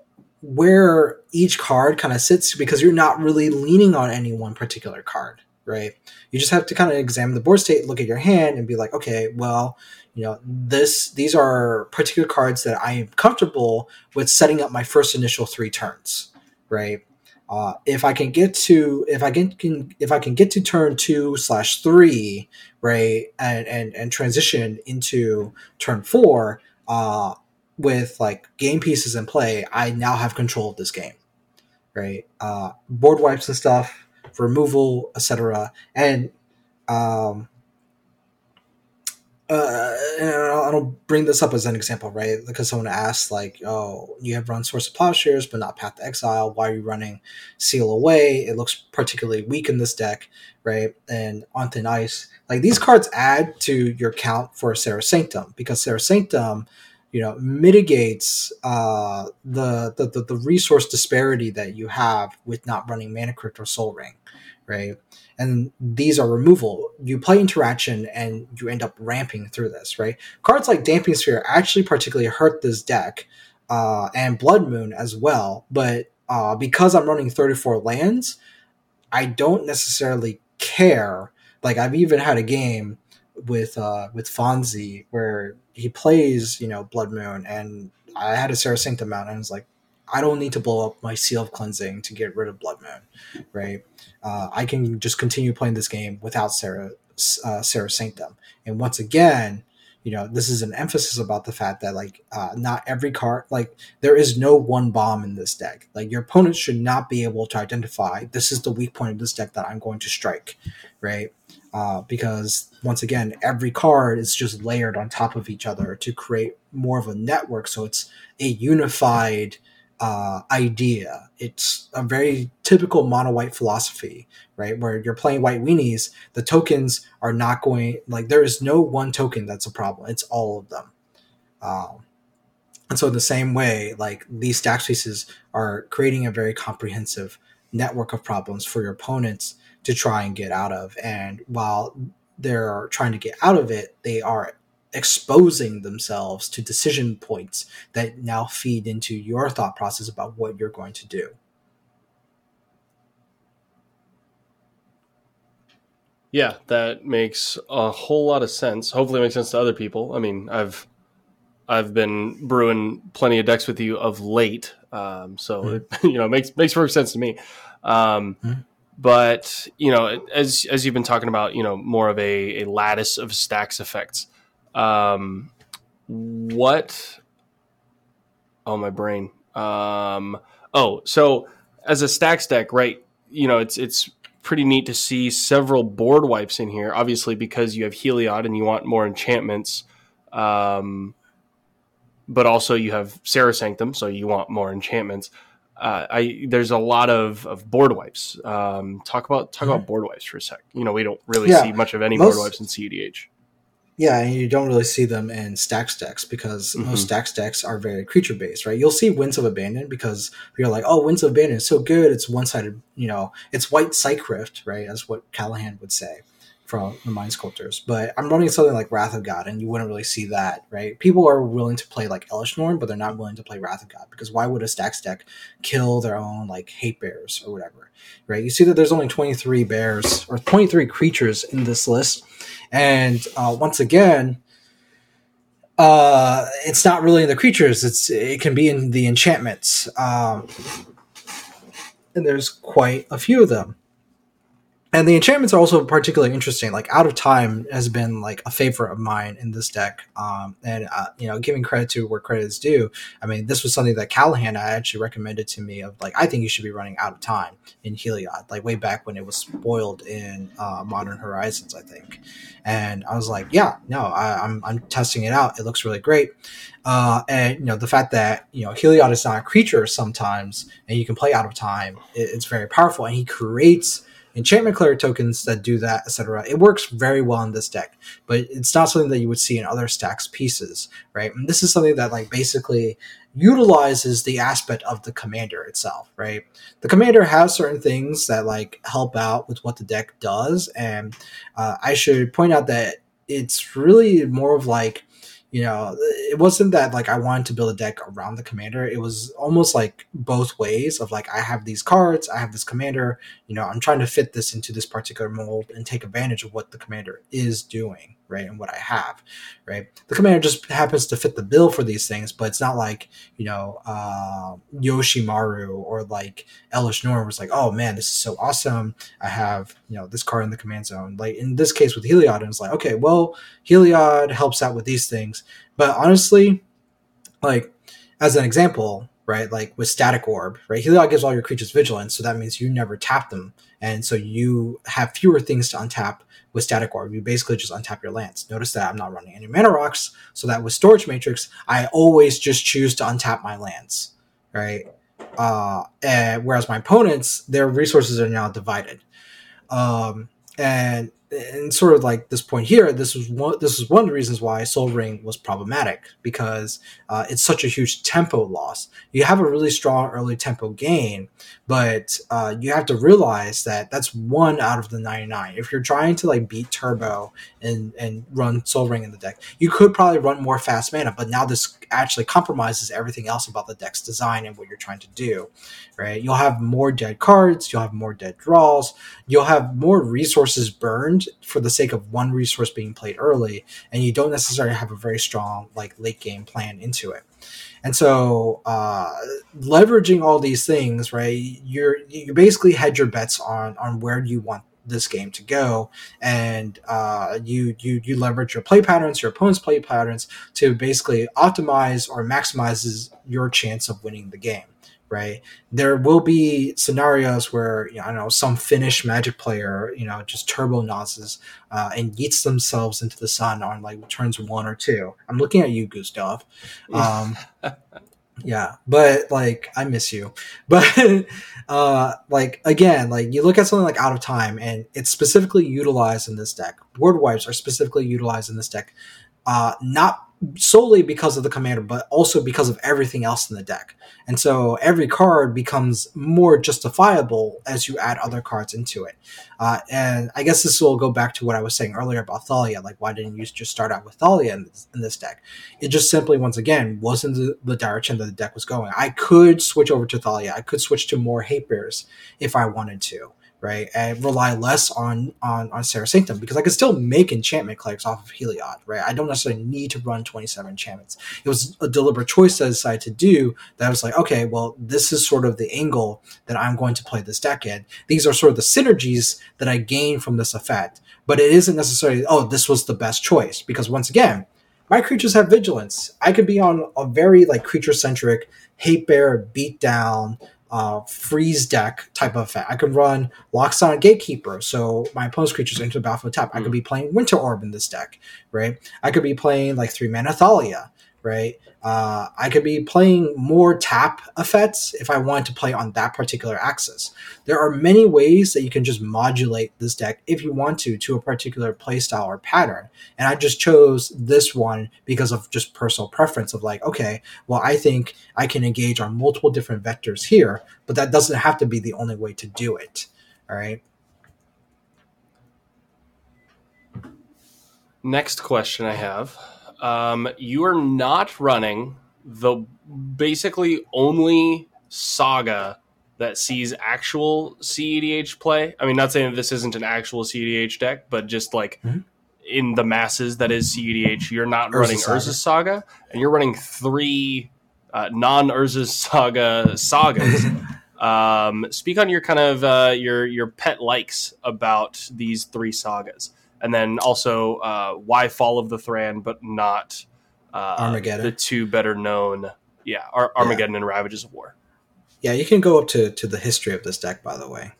Speaker 2: where each card kind of sits, because you're not really leaning on any one particular card, right? You just have to kind of examine the board state, look at your hand, and be like, okay, well, you know, this these are particular cards that I am comfortable with setting up my first initial three turns, right? Uh, if I can get to if I can, can if I can get to turn two slash three, right, and and and transition into turn four, uh, with like game pieces in play, I now have control of this game, right? Uh, board wipes and stuff, removal, et cetera, and um. uh, and I'll, I'll bring this up as an example, right? Because someone asked, like, "Oh, you have run Source of Plowshares, but not Path to Exile. Why are you running Seal Away? It looks particularly weak in this deck, right?" And On Thin Ice, like these cards add to your count for Serra Sanctum because Serra Sanctum, you know, mitigates uh, the, the the the resource disparity that you have with not running Mana Crypt or Soul Ring, right? And these are removal. You play Interaction and you end up ramping through this, right? Cards like Damping Sphere actually particularly hurt this deck, uh, and Blood Moon as well. But uh, because I'm running thirty-four lands, I don't necessarily care. Like I've even had a game with uh, with Fonzie where he plays, you know, Blood Moon, and I had a Serra Sanctum out, and I was like, I don't need to blow up my Seal of Cleansing to get rid of Blood Moon, right? Uh, I can just continue playing this game without Serra, uh, Serra Sanctum. And once again, you know, this is an emphasis about the fact that, like, uh, not every card, like, there is no one bomb in this deck. Like, your opponent should not be able to identify, this is the weak point of this deck that I'm going to strike, right? Uh, because, once again, every card is just layered on top of each other to create more of a network, so it's a unified uh, idea. It's a very typical mono-white philosophy, right? Where you're playing white weenies, the tokens are not going, like, there is no one token that's a problem. It's all of them. Um, and so in the same way, like, these stack spaces are creating a very comprehensive network of problems for your opponents to try and get out of. And while they're trying to get out of it, they are exposing themselves to decision points that now feed into your thought process about what you're going to do.
Speaker 1: Yeah, that makes a whole lot of sense. Hopefully it makes sense to other people. I mean, I've I've been brewing plenty of decks with you of late, um, so mm-hmm. it, you know, it makes makes perfect sense to me. Um, mm-hmm. But you know, as as you've been talking about, you know, more of a, a lattice of stacks effects. Um, what? Oh, my brain. Um, oh, so as a stacks deck, right? You know, it's it's pretty neat to see several board wipes in here. Obviously, because you have Heliod and you want more enchantments, um, but also you have Serra Sanctum, so you want more enchantments. Uh, I there's a lot of, of board wipes. Um, talk about talk mm-hmm. about board wipes for a sec. You know, we don't really yeah, see much of any most, board wipes in C E D H.
Speaker 2: Yeah, and you don't really see them in stacks decks because mm-hmm. most stacks decks are very creature based, right? You'll see Winds of Abandon because you're like, oh, Winds of Abandon is so good. It's one sided, you know, it's white Psych Rift, right? That's what Callahan would say from the Mind Sculptors. But I'm running something like Wrath of God, and you wouldn't really see that, right? People are willing to play like Elesh Norn, but they're not willing to play Wrath of God because why would a stacks deck kill their own like hate bears or whatever, right? You see that there's only twenty-three bears or twenty-three creatures in this list. And uh, once again, uh, it's not really in the creatures. It's it can be in the enchantments, um, and there's quite a few of them. And the enchantments are also particularly interesting. Like Out of Time has been like a favorite of mine in this deck, um, and uh, you know, giving credit to where credit is due. I mean, this was something that Callahan actually recommended to me. Of like, I think you should be running Out of Time in Heliod, like way back when it was spoiled in uh, Modern Horizons, I think. And I was like, yeah, no, I, I'm I'm testing it out. It looks really great. Uh, and you know, the fact that you know Heliod is not a creature sometimes, and you can play Out of Time, it, it's very powerful. And he creates enchantment cleric tokens that do that, et cetera. It works very well in this deck, but it's not something that you would see in other stacks pieces, right? And this is something that like basically utilizes the aspect of the commander itself, right? The commander has certain things that like help out with what the deck does, and uh, I should point out that it's really more of like, you know, it wasn't that like I wanted to build a deck around the commander. It was almost like both ways of like, I have these cards, I have this commander, you know, I'm trying to fit this into this particular mold and take advantage of what the commander is doing, right? And what I have, right? The commander just happens to fit the bill for these things, but it's not like, you know, uh, Yoshimaru or like Elesh Norn was like, oh man, this is so awesome. I have, you know, this card in the command zone. Like in this case with Heliod, it's like, okay, well, Heliod helps out with these things. But honestly, like as an example, right? Like with Static Orb, right? Heliod gives all your creatures vigilance, so that means you never tap them, and so you have fewer things to untap with Static Orb. You basically just untap your lands. Notice that I'm not running any mana rocks, so that with Storage Matrix, I always just choose to untap my lands, right? Uh, and whereas my opponents, their resources are now divided. Um, and and sort of like this point here, this was one, this was one of the reasons why Sol Ring was problematic, because uh, it's such a huge tempo loss. You have a really strong early tempo gain, but uh, you have to realize that that's one out of the ninety-nine. If you're trying to like beat Turbo and and run Sol Ring in the deck, you could probably run more fast mana, but now this actually compromises everything else about the deck's design and what you're trying to do, right? You'll have more dead cards, you'll have more dead draws, you'll have more resources burned for the sake of one resource being played early, and you don't necessarily have a very strong like late game plan into it. And so uh, leveraging all these things, right, you're you basically hedge your bets on on where you want this game to go, and uh, you you you leverage your play patterns, your opponent's play patterns, to basically optimize or maximizes your chance of winning the game. Right, there will be scenarios where, you know, I don't know, some Finnish Magic player, you know, just turbo noses uh, and yeets themselves into the sun on like turns one or two. I'm looking at you, Gustav. Um, yeah, but like I miss you. But uh, like again, like you look at something like Out of Time, and it's specifically utilized in this deck. Board wipes are specifically utilized in this deck, uh, not solely because of the commander, but also because of everything else in the deck. And so every card becomes more justifiable as you add other cards into it. Uh, and I guess this will go back to what I was saying earlier about Thalia. Like, why didn't you just start out with Thalia in this, in this deck? It just simply, once again, wasn't the, the direction that the deck was going. I could switch over to Thalia. I could switch to more Hate Bears if I wanted to. Right, and rely less on on on Serra Sanctum, because I could still make enchantment clerics off of Heliod. Right, I don't necessarily need to run twenty-seven enchantments. It was a deliberate choice that I decided to do. That I was like, okay, well, this is sort of the angle that I'm going to play this deck in. These are sort of the synergies that I gain from this effect. But it isn't necessarily, oh, this was the best choice, because once again, my creatures have vigilance. I could be on a very like creature centric Hate Bear beat down. Uh, freeze deck type of effect. I could run Locksonic Gatekeeper, so my opponent's creatures enter the battlefield tap. I could be playing Winter Orb in this deck, right? I could be playing like three mana Thalia, right? Uh, I could be playing more tap effects if I wanted to play on that particular axis. There are many ways that you can just modulate this deck if you want to, to a particular playstyle or pattern. And I just chose this one because of just personal preference of like, okay, well, I think I can engage on multiple different vectors here, but that doesn't have to be the only way to do it. All right.
Speaker 1: Next question I have. Um, you are not running the basically only saga that sees actual C E D H play. I mean, not saying that this isn't an actual C E D H deck, but just like mm-hmm. in the masses that is C E D H, you're not Urza running Saga. Urza Saga, and you're running three uh, non-Urza Saga sagas. um, speak on your kind of uh, your your pet likes about these three sagas. And then also, uh, why Fall of the Thran, but not uh,
Speaker 2: Armageddon?
Speaker 1: The two better known, yeah, Ar- Armageddon yeah. and Ravages of War.
Speaker 2: Yeah, you can go up to, to the history of this deck, by the way.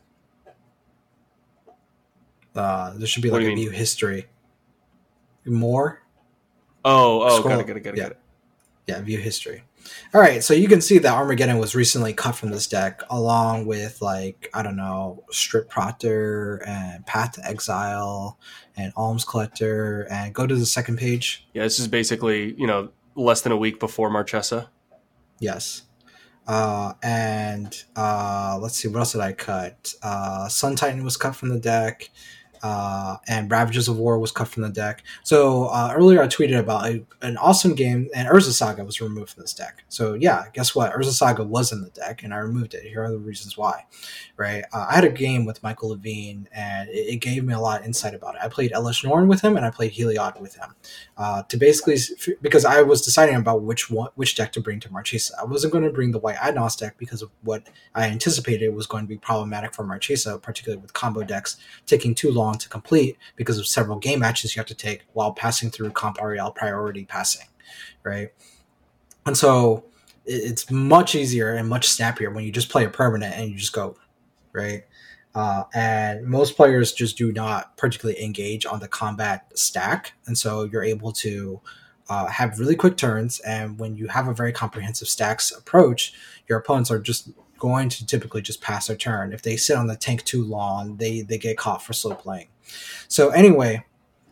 Speaker 2: Uh, there should be like a view history. More?
Speaker 1: Oh, oh, got it, got it, got it,
Speaker 2: yeah.
Speaker 1: got it.
Speaker 2: Yeah, view history. All right, so you can see that Armageddon was recently cut from this deck, along with, like, I don't know, Strip Proctor and Path to Exile and Alms Collector. And go to the second page.
Speaker 1: Yeah, this is basically, you know, less than a week before Marchesa.
Speaker 2: Yes. Uh, and uh, let's see, what else did I cut? Uh, Sun Titan was cut from the deck. Uh, and Ravages of War was cut from the deck. So uh, earlier I tweeted about a, an awesome game, and Urza Saga was removed from this deck. So yeah, guess what? Urza Saga was in the deck, and I removed it. Here are the reasons why. Right? Uh, I had a game with Michael Levine, and it, it gave me a lot of insight about it. I played Elesh Norn with him, and I played Heliod with him. Uh, to basically, because I was deciding about which one, which deck to bring to Marchesa. I wasn't going to bring the White Adnos deck because of what I anticipated was going to be problematic for Marchesa, particularly with combo decks taking too long to complete because of several game matches you have to take while passing through Comp Ariel priority passing, right? And so it's much easier and much snappier when you just play a permanent and you just go, right? Uh, and most players just do not particularly engage on the combat stack, and so you're able to uh, have really quick turns. And when you have a very comprehensive stacks approach, your opponents are just going to typically just pass their turn. If they sit on the tank too long, they they get caught for slow playing. So anyway,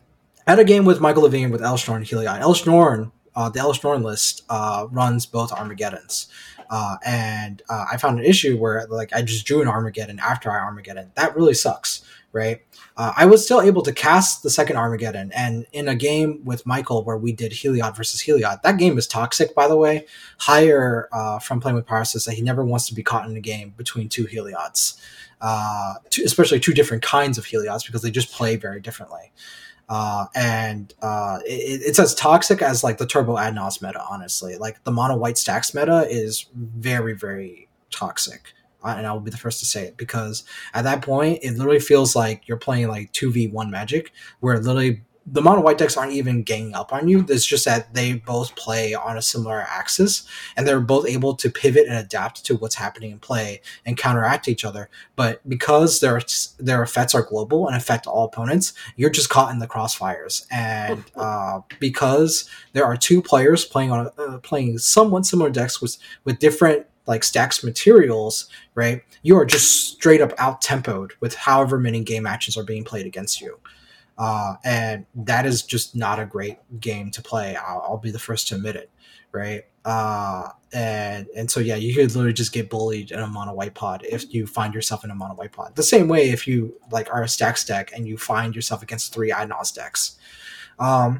Speaker 2: I had a game with Michael Levine with Elesh Norn and Heliod. Elesh Norn, uh, the Elesh Norn list uh, runs both Armageddons. Uh, and uh, I found an issue where like I just drew an Armageddon after I Armageddon. That really sucks, right? Uh, I was still able to cast the second Armageddon, and in a game with Michael where we did Heliod versus Heliod, that game is toxic, by the way. Hire uh, from playing with Power says that he never wants to be caught in a game between two Heliods, uh, two, especially two different kinds of Heliods, because they just play very differently. Uh, and uh, it, it's as toxic as like the Turbo Adnos meta, honestly. Like the mono white stacks meta is very, very toxic. Uh, and I will be the first to say it, because at that point, it literally feels like you're playing like two v one Magic, where literally the mono white decks aren't even ganging up on you. It's just that they both play on a similar axis, and they're both able to pivot and adapt to what's happening in play and counteract each other. But because their their effects are global and affect all opponents, you're just caught in the crossfires. And uh, because there are two players playing on uh, playing somewhat similar decks with with different like stacks materials, right? You are just straight up out tempoed with however many game actions are being played against you. Uh, and that is just not a great game to play. I'll, I'll be the first to admit it, right? Uh, and and so yeah, you could literally just get bullied in a mono white pod if you find yourself in a mono white pod. The same way if you like are a stacks deck and you find yourself against three Adnos decks. Um,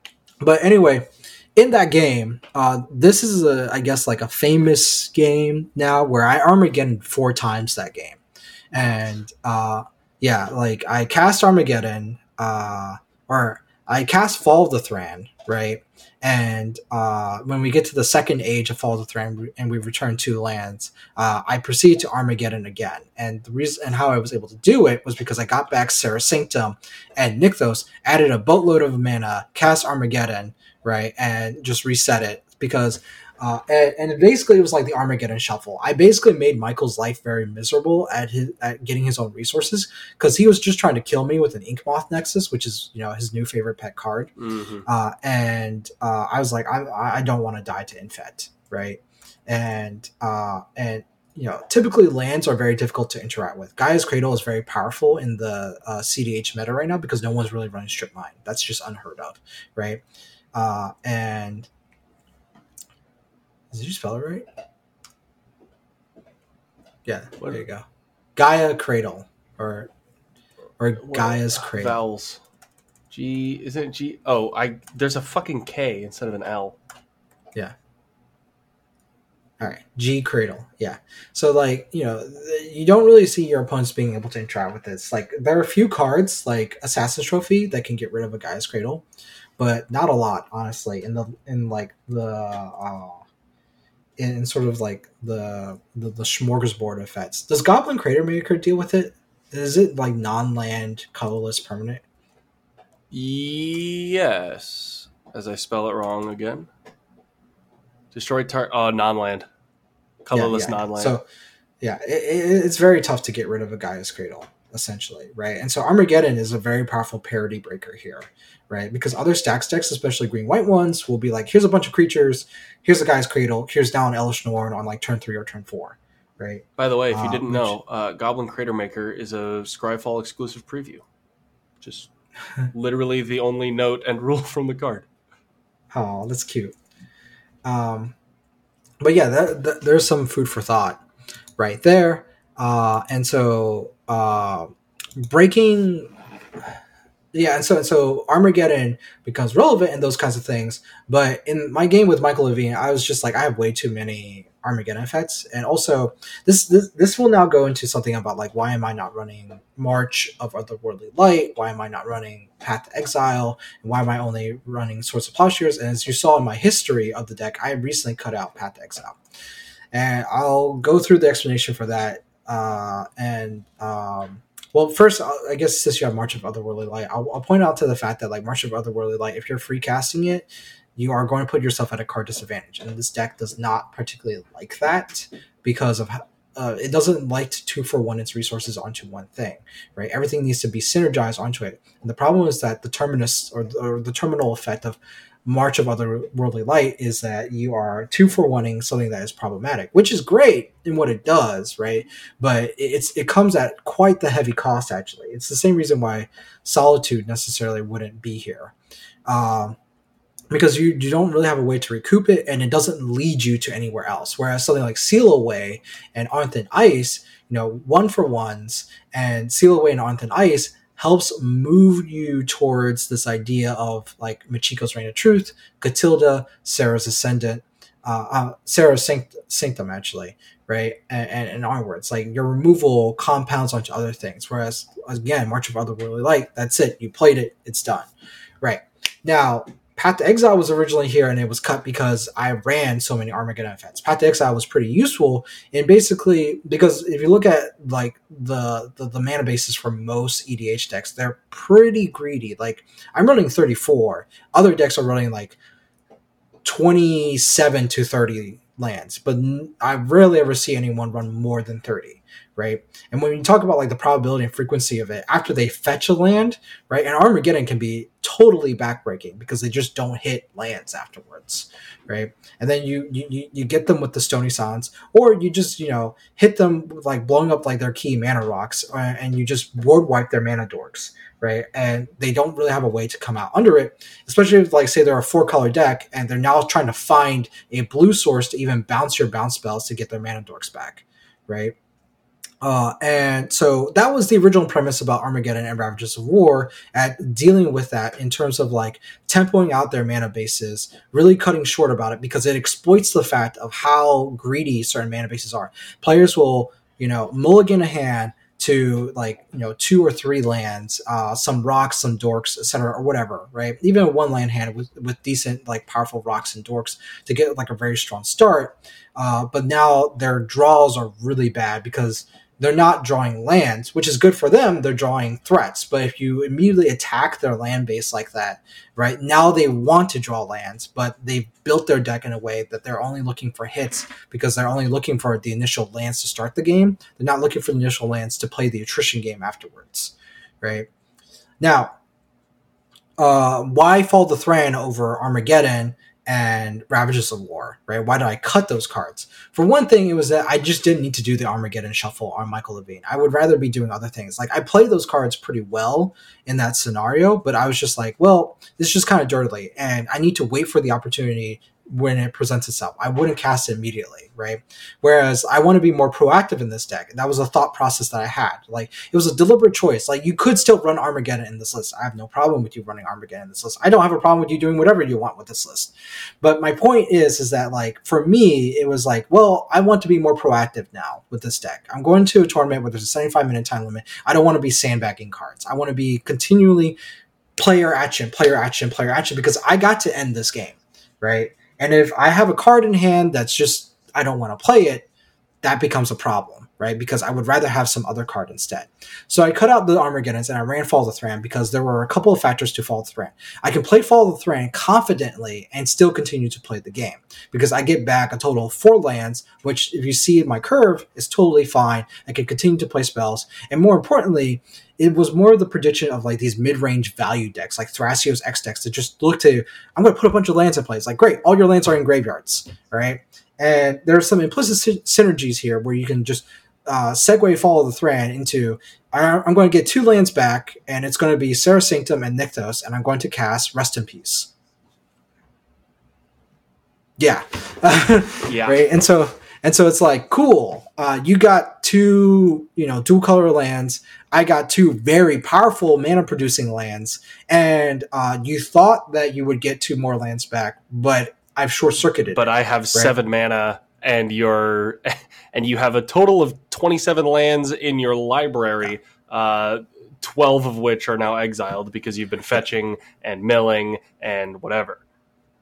Speaker 2: but anyway, in that game, uh, this is a I guess like a famous game now where I Armageddon four times that game, and uh, yeah, like I cast Armageddon. Uh, or I cast Fall of the Thran, right? And uh, when we get to the second age of Fall of the Thran and we return two lands, uh, I proceed to Armageddon again. And the reason and how I was able to do it was because I got back Serra Sanctum and Nykthos, added a boatload of mana, cast Armageddon, right, and just reset it because. Uh, and, and basically, it was like the Armageddon shuffle. I basically made Michael's life very miserable at his at getting his own resources because he was just trying to kill me with an Inkmoth Nexus, which is you know his new favorite pet card. Mm-hmm. Uh, and uh, I was like, I I don't want to die to Infect, right? And uh, and you know, typically lands are very difficult to interact with. Gaia's Cradle is very powerful in the uh, C D H meta right now because no one's really running Strip Mine. That's just unheard of, right? Uh, and Did you spell it right? Yeah, what? There you go. Gaia Cradle, or or what? Gaia's Cradle.
Speaker 1: Vowels. G isn't it G? Oh, I there's a fucking K instead of an L.
Speaker 2: Yeah. All right, G Cradle. Yeah. So like you know you don't really see your opponents being able to interact with this. Like there are a few cards like Assassin's Trophy that can get rid of a Gaia's Cradle, but not a lot, honestly. In the in like the. Uh, in sort of like the, the the smorgasbord effects. Does Goblin Crater Maker deal with it? Is it like non-land colorless permanent?
Speaker 1: Yes. As I spell it wrong again. Destroy tar uh non-land. Colorless yeah, yeah. non-land.
Speaker 2: So yeah, it, it, it's very tough to get rid of a Gaia's Cradle, essentially, right? And so Armageddon is a very powerful parity breaker here, right? Because other stacks decks, especially green-white ones, will be like, here's a bunch of creatures, here's a Gaia's Cradle, here's down Elesh Norn on like turn three or turn four, right?
Speaker 1: By the way, if you uh, didn't which, know, uh, Goblin Crater Maker is a Scryfall exclusive preview. Just literally the only note and rule from the card.
Speaker 2: Oh, that's cute. Um, but yeah, that, that, there's some food for thought right there. Uh, and so uh, breaking... Yeah, and so and so Armageddon becomes relevant in those kinds of things. But in my game with Michael Levine, I was just like, I have way too many Armageddon effects. And also, this this, this will now go into something about like, why am I not running March of Otherworldly Light? Why am I not running Path to Exile? And why am I only running Swords of Plowshares? And as you saw in my history of the deck, I recently cut out Path to Exile. And I'll go through the explanation for that. Uh, and... Um, Well, first, I guess since you have March of Otherworldly Light, I'll, I'll point out to the fact that like March of Otherworldly Light, if you're free casting it, you are going to put yourself at a card disadvantage. And this deck does not particularly like that because of uh, it doesn't like to two for one its resources onto one thing, right? Everything needs to be synergized onto it. And the problem is that the terminus or, or the terminal effect of March of Otherworldly Light is that you are two for one-ing something that is problematic, which is great in what it does, right? But it's it comes at quite the heavy cost, actually. It's the same reason why Solitude necessarily wouldn't be here. Um, because you, you don't really have a way to recoup it, and it doesn't lead you to anywhere else. Whereas something like Seal Away and On Thin Ice, you know, one for ones, and Seal Away and On Thin Ice helps move you towards this idea of like Machiko's Reign of Truth, Catilda, Sarah's Ascendant, uh, uh, Sarah's Sanct- Sanctum, actually, right? And, and, and onwards. Like your removal compounds onto other things. Whereas, again, March of Otherworldly Light, that's it. You played it, it's done. Right. Now, Path to Exile was originally here, and it was cut because I ran so many Armageddon events. Path to Exile was pretty useful, and basically, because if you look at like the, the the mana bases for most E D H decks, they're pretty greedy. Like I'm running thirty-four, other decks are running like twenty-seven to thirty lands, but I rarely ever see anyone run more than thirty. Right. And when you talk about like the probability and frequency of it after they fetch a land, right? And Armageddon can be totally backbreaking because they just don't hit lands afterwards. Right. And then you, you, you get them with the Stony Silence, or you just, you know, hit them with like blowing up like their key mana rocks, and you just board wipe their mana dorks. Right. And they don't really have a way to come out under it, especially if like say they're a four color deck and they're now trying to find a blue source to even bounce your bounce spells to get their mana dorks back. Right. Uh, and so that was the original premise about Armageddon and Ravages of War, at dealing with that in terms of like tempoing out their mana bases, really cutting short about it because it exploits the fact of how greedy certain mana bases are. Players will, you know, mulligan a hand to like, you know, two or three lands, uh, some rocks, some dorks, et cetera, or whatever, right? Even a one land hand with, with decent, like powerful rocks and dorks to get like a very strong start. Uh, but now their draws are really bad because they're not drawing lands, which is good for them. They're drawing threats. But if you immediately attack their land base like that, right, now they want to draw lands, but they've built their deck in a way that they're only looking for hits because they're only looking for the initial lands to start the game. They're not looking for the initial lands to play the attrition game afterwards, right? Now, uh, why Fall the Thran over Armageddon and Ravages of War, right? Why did I cut those cards? For one thing, it was that I just didn't need to do the Armageddon shuffle on Michael Levine. I would rather be doing other things. Like, I played those cards pretty well in that scenario, but I was just like, well, this is just kind of dirtily, and I need to wait for the opportunity when it presents itself. I wouldn't cast it immediately, right? Whereas I want to be more proactive in this deck. That was a thought process that I had. Like, it was a deliberate choice. Like, you could still run Armageddon in this list. I have no problem with you running Armageddon in this list. I don't have a problem with you doing whatever you want with this list. But my point is, is that, like, for me, it was like, well, I want to be more proactive now with this deck. I'm going to a tournament where there's a seventy-five minute time limit. I don't want to be sandbagging cards. I want to be continually player action, player action, player action, because I got to end this game, right? And if I have a card in hand that's just, I don't want to play it, that becomes a problem, right? Because I would rather have some other card instead. So I cut out the Armageddons and I ran Fall the Thran because there were a couple of factors to Fall the Thran. I can play Fall the Thran confidently and still continue to play the game because I get back a total of four lands, which if you see in my curve is totally fine. I can continue to play spells. And more importantly, it was more of the prediction of like these mid-range value decks, like Thrasios X decks that just look to, I'm going to put a bunch of lands in place. Like, great, all your lands are in graveyards, right? And there are some implicit sy- synergies here where you can just uh, segue Follow the Thran into, I'm going to get two lands back, and it's going to be Sarah Sanctum and Nykthos, and I'm going to cast Rest in Peace. Yeah. yeah. Right? And so... And so it's like, cool, uh, you got two, you know, dual color lands. I got two very powerful mana producing lands. And uh, you thought that you would get two more lands back, but I've short circuited.
Speaker 1: But
Speaker 2: it,
Speaker 1: I have
Speaker 2: right?
Speaker 1: seven mana and you're, and you have a total of twenty-seven lands in your library, uh, twelve of which are now exiled because you've been fetching and milling and whatever.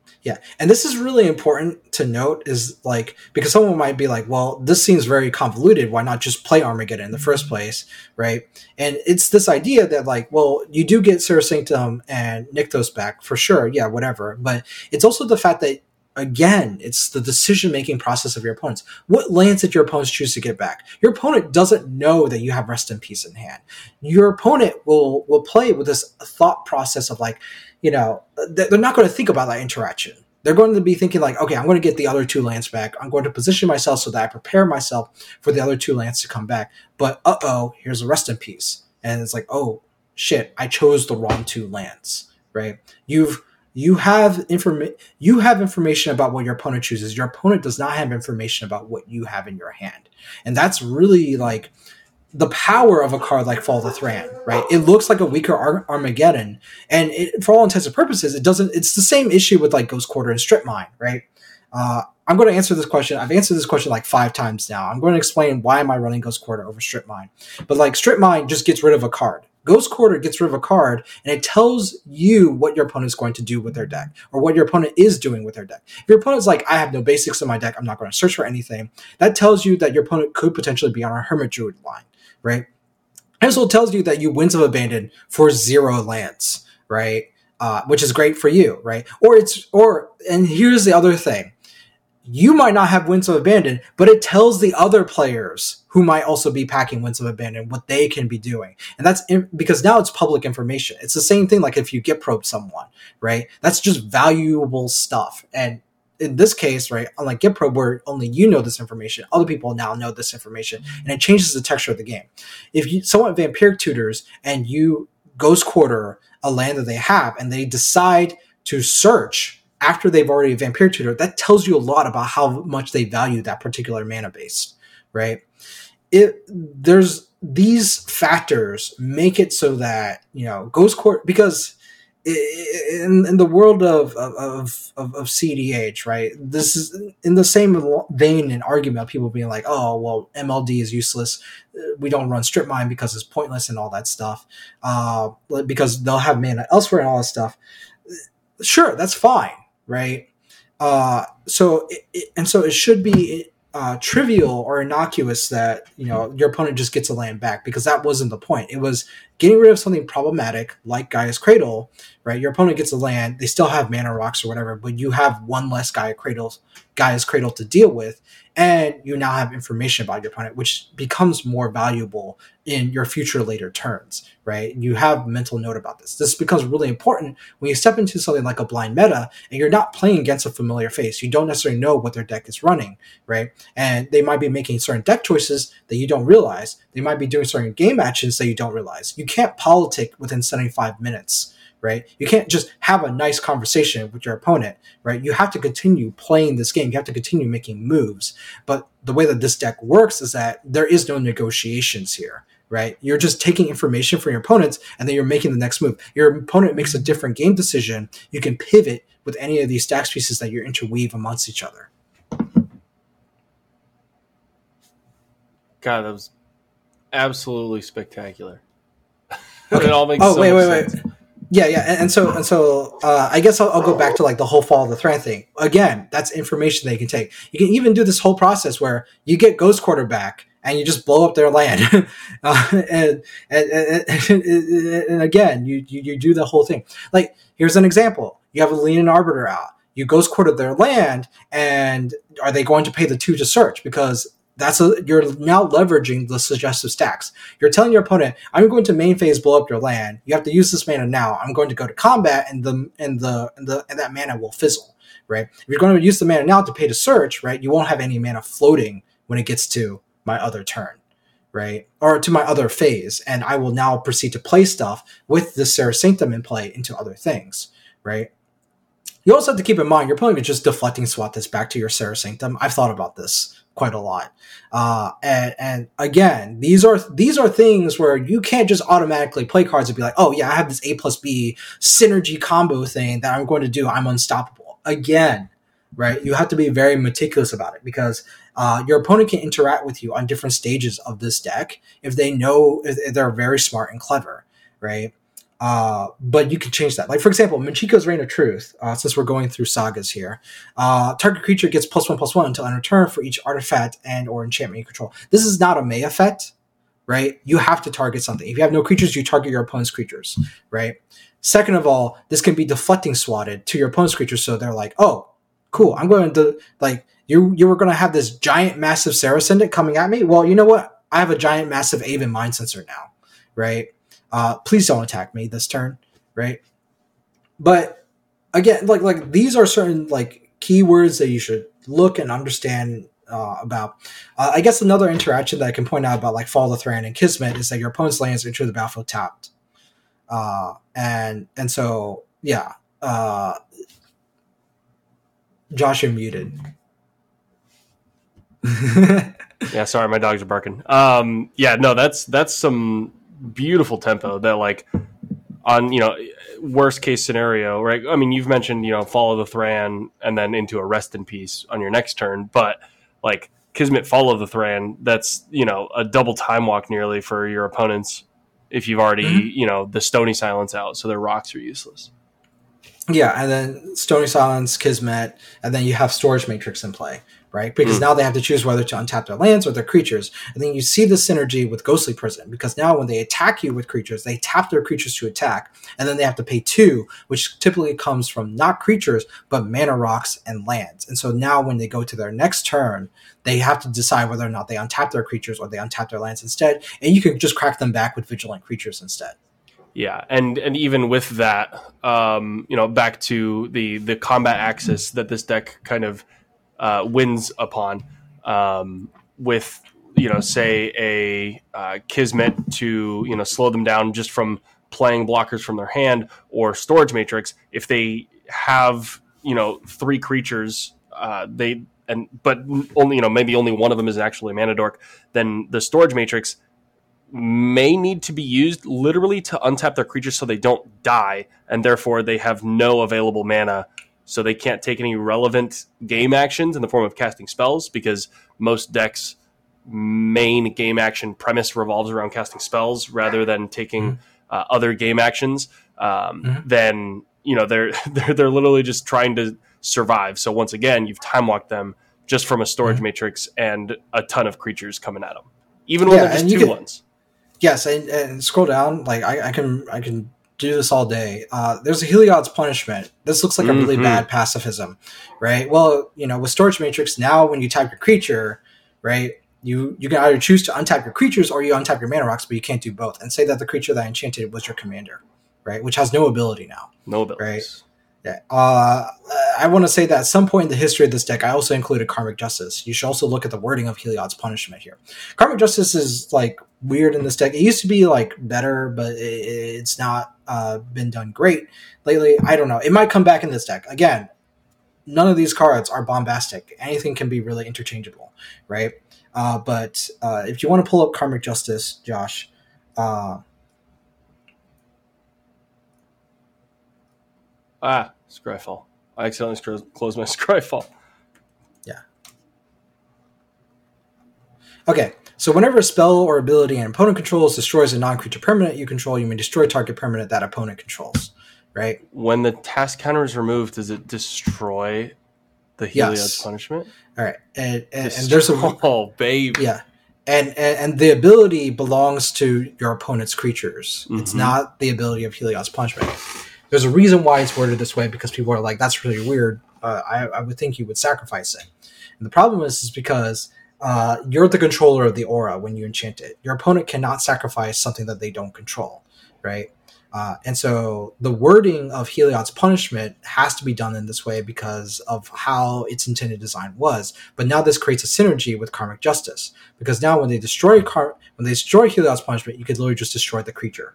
Speaker 2: Yeah. And this is really important to note is like, because someone might be like, well, this seems very convoluted. Why not just play Armageddon in the first place? Right. And it's this idea that like, well, you do get Serra Sanctum and Nykthos back for sure. Yeah, whatever. But it's also the fact that, again, it's the decision-making process of your opponents. What lands did your opponents choose to get back? Your opponent doesn't know that you have Rest in Peace in hand. Your opponent will will play with this thought process of like, you know, they're not going to think about that interaction. They're going to be thinking like, okay, I'm going to get the other two lands back. I'm going to position myself so that I prepare myself for the other two lands to come back. But uh-oh, here's a Rest in Peace. And it's like, oh, shit, I chose the wrong two lands, right? You've You have informa- You have information about what your opponent chooses. Your opponent does not have information about what you have in your hand. And that's really like the power of a card like Fall the Thran, right? It looks like a weaker Ar- Armageddon, and it, for all intents and purposes, it doesn't. It's the same issue with like Ghost Quarter and Strip Mine, right? Uh, I'm going to answer this question. I've answered this question like five times now. I'm going to explain why am I running Ghost Quarter over Strip Mine. But like Strip Mine just gets rid of a card. Ghost Quarter gets rid of a card, and it tells you what your opponent is going to do with their deck, or what your opponent is doing with their deck. If your opponent's like, I have no basics in my deck, I'm not going to search for anything, that tells you that your opponent could potentially be on a Hermit Druid line, right? It also tells you that you Winds of Abandon for zero lands, right? Uh, which is great for you, right? Or it's, or, and here's the other thing. You might not have Winds of Abandon, but it tells the other players who might also be packing Winds of Abandon what they can be doing. And that's in, because now it's public information. It's the same thing like if you get probe someone, right? That's just valuable stuff. And in this case, right, unlike Get Probe where only you know this information, other people now know this information, and it changes the texture of the game. If you someone Vampiric Tutors and you Ghost Quarter a land that they have and they decide to search after they've already Vampiric Tutor, that tells you a lot about how much they value that particular mana base, right? It there's these factors make it so that, you know, Ghost Quarter, because in, in the world of, of, of, of C D H, right, this is in the same vein and argument of people being like, oh, well, M L D is useless. We don't run Strip Mine because it's pointless and all that stuff, uh, because they'll have mana elsewhere and all that stuff. Sure, that's fine, right? Uh, so it, it, and so it should be uh, trivial or innocuous that, you know, your opponent just gets a land back, because that wasn't the point. It was getting rid of something problematic like Gaia's Cradle, right? Your opponent gets a land, they still have mana rocks or whatever, but you have one less Gaia Cradle, Gaia's Cradle to deal with, and you now have information about your opponent, which becomes more valuable in your future later turns, right? You have mental note about this. This becomes really important when you step into something like a blind meta and you're not playing against a familiar face. You don't necessarily know what their deck is running, right? And they might be making certain deck choices that you don't realize. They might be doing certain game actions that you don't realize. You can't politic within seventy-five minutes, right? You can't just have a nice conversation with your opponent, right? You have to continue playing this game. You have to continue making moves. But the way that this deck works is that there is no negotiations here, right? You're just taking information from your opponents and then you're making the next move. Your opponent makes a different game decision. You can pivot with any of these stacks pieces that you interweave amongst each other.
Speaker 1: God, that was absolutely spectacular. Okay. It all makes
Speaker 2: oh,
Speaker 1: so
Speaker 2: wait,
Speaker 1: much
Speaker 2: wait,
Speaker 1: sense.
Speaker 2: wait. Yeah, yeah, and, and so and so, uh, I guess I'll, I'll go back to like the whole Fall of the Thran thing. Again, that's information they can take. You can even do this whole process where you get Ghost Quarter back and you just blow up their land, uh, and, and, and, and and again, you, you you do the whole thing. Like, here's an example: you have a Leonin Arbiter out, you Ghost Quarter their land, and are they going to pay the two to search? Because That's a, you're now leveraging the suggestive stacks. You're telling your opponent, I'm going to main phase blow up your land. You have to use this mana now. I'm going to go to combat, and the and the and the and that mana will fizzle, right? If you're going to use the mana now to pay to search, right, you won't have any mana floating when it gets to my other turn, right? Or to my other phase, and I will now proceed to play stuff with the Serra Sanctum in play into other things, right? You also have to keep in mind, your opponent is just deflecting swat this back to your Serra Sanctum. I've thought about this quite a lot. Uh, and, and again, these are these are things where you can't just automatically play cards and be like, oh yeah, I have this A plus B synergy combo thing that I'm going to do. I'm unstoppable. Again, right? You have to be very meticulous about it, because uh, your opponent can interact with you on different stages of this deck if they know, if they're very smart and clever, right? Uh, but you can change that. Like, for example, Machiko's Reign of Truth, uh, since we're going through sagas here, uh, target creature gets plus one, plus one until end of turn for each artifact and or enchantment you control. This is not a May effect, right? You have to target something. If you have no creatures, you target your opponent's creatures, right? Second of all, this can be deflecting swatted to your opponent's creatures, so they're like, oh, cool, I'm going to, like, you you were going to have this giant, massive Saracen coming at me? Well, you know what? I have a giant, massive Aven Mind Sensor now, right? Uh, please don't attack me this turn, right? But again, like like these are certain like keywords that you should look and understand uh, about. Uh, I guess another interaction that I can point out about like Fall of the Thran and Kismet is that your opponent's lands enter the battlefield tapped, uh, and and so yeah, uh, Josh, you're muted.
Speaker 1: Yeah, sorry, my dogs are barking. Um, yeah, no, that's that's some beautiful tempo that, like, on, you know, worst case scenario, right? I mean, you've mentioned, you know, Follow the Thran and then into a Rest in Peace on your next turn, but like Kismet Follow the Thran, that's, you know, a double time walk nearly for your opponents if you've already, mm-hmm. you know, the Stony Silence out, so their rocks are useless.
Speaker 2: Yeah, and then Stony Silence, Kismet, and then you have Storage Matrix in play, right? Because mm. now they have to choose whether to untap their lands or their creatures. And then you see the synergy with Ghostly Prison, because now when they attack you with creatures, they tap their creatures to attack, and then they have to pay two, which typically comes from not creatures, but mana rocks and lands. And so now when they go to their next turn, they have to decide whether or not they untap their creatures or they untap their lands instead, and you can just crack them back with Vigilant Creatures instead.
Speaker 1: Yeah, and and even with that, um, you know, back to the the combat axis that this deck kind of uh, wins upon, um, with, you know, say a uh, Kismet to, you know, slow them down just from playing blockers from their hand, or Storage Matrix if they have, you know, three creatures, uh, they and but only, you know, maybe only one of them is actually a mana dork, then the Storage Matrix may need to be used literally to untap their creatures so they don't die, and therefore they have no available mana, so they can't take any relevant game actions in the form of casting spells, because most decks' main game action premise revolves around casting spells rather than taking mm-hmm. uh, other game actions. Um, mm-hmm. Then, you know, they're, they're they're literally just trying to survive. So once again, you've time walked them just from a Storage mm-hmm. Matrix and a ton of creatures coming at them, even when yeah, they're just two can- ones.
Speaker 2: Yes, and, and scroll down. Like I, I can, I can do this all day. Uh, there's a Heliod's Punishment. This looks like mm-hmm. a really bad pacifism, right? Well, you know, with Storage Matrix, now when you tap your creature, right, you you can either choose to untap your creatures or you untap your mana rocks, but you can't do both. And say that the creature that enchanted was your commander, right, which has no ability now,
Speaker 1: no ability,
Speaker 2: right? Yeah. Uh, I want to say that at some point in the history of this deck, I also included Karmic Justice. You should also look at the wording of Heliod's Punishment here. Karmic Justice is like weird in this deck. It used to be like better, but it, it's not uh, been done great lately. I don't know. It might come back in this deck. Again, none of these cards are bombastic. Anything can be really interchangeable, right? Uh, but uh, if you want to pull up Karmic Justice, Josh, uh,
Speaker 1: Ah, Scryfall. I accidentally scro- closed my Scryfall.
Speaker 2: Yeah. Okay, so whenever a spell or ability an opponent controls destroys a non-creature permanent you control, you may destroy target permanent that opponent controls, right?
Speaker 1: When the task counter is removed, does it destroy the Heliod's yes. Punishment?
Speaker 2: All right, and, and, and there's a...
Speaker 1: Oh, baby.
Speaker 2: Yeah. And, and and the ability belongs to your opponent's creatures. Mm-hmm. It's not the ability of Heliod's Punishment. There's a reason why it's worded this way, because people are like, that's really weird. Uh, I, I would think you would sacrifice it. And the problem is, is because uh, you're the controller of the aura when you enchant it. Your opponent cannot sacrifice something that they don't control, right? Uh, and so the wording of Heliod's Punishment has to be done in this way because of how its intended design was. But now this creates a synergy with Karmic Justice, because now when they destroy Car- when they destroy Heliod's Punishment, you could literally just destroy the creature.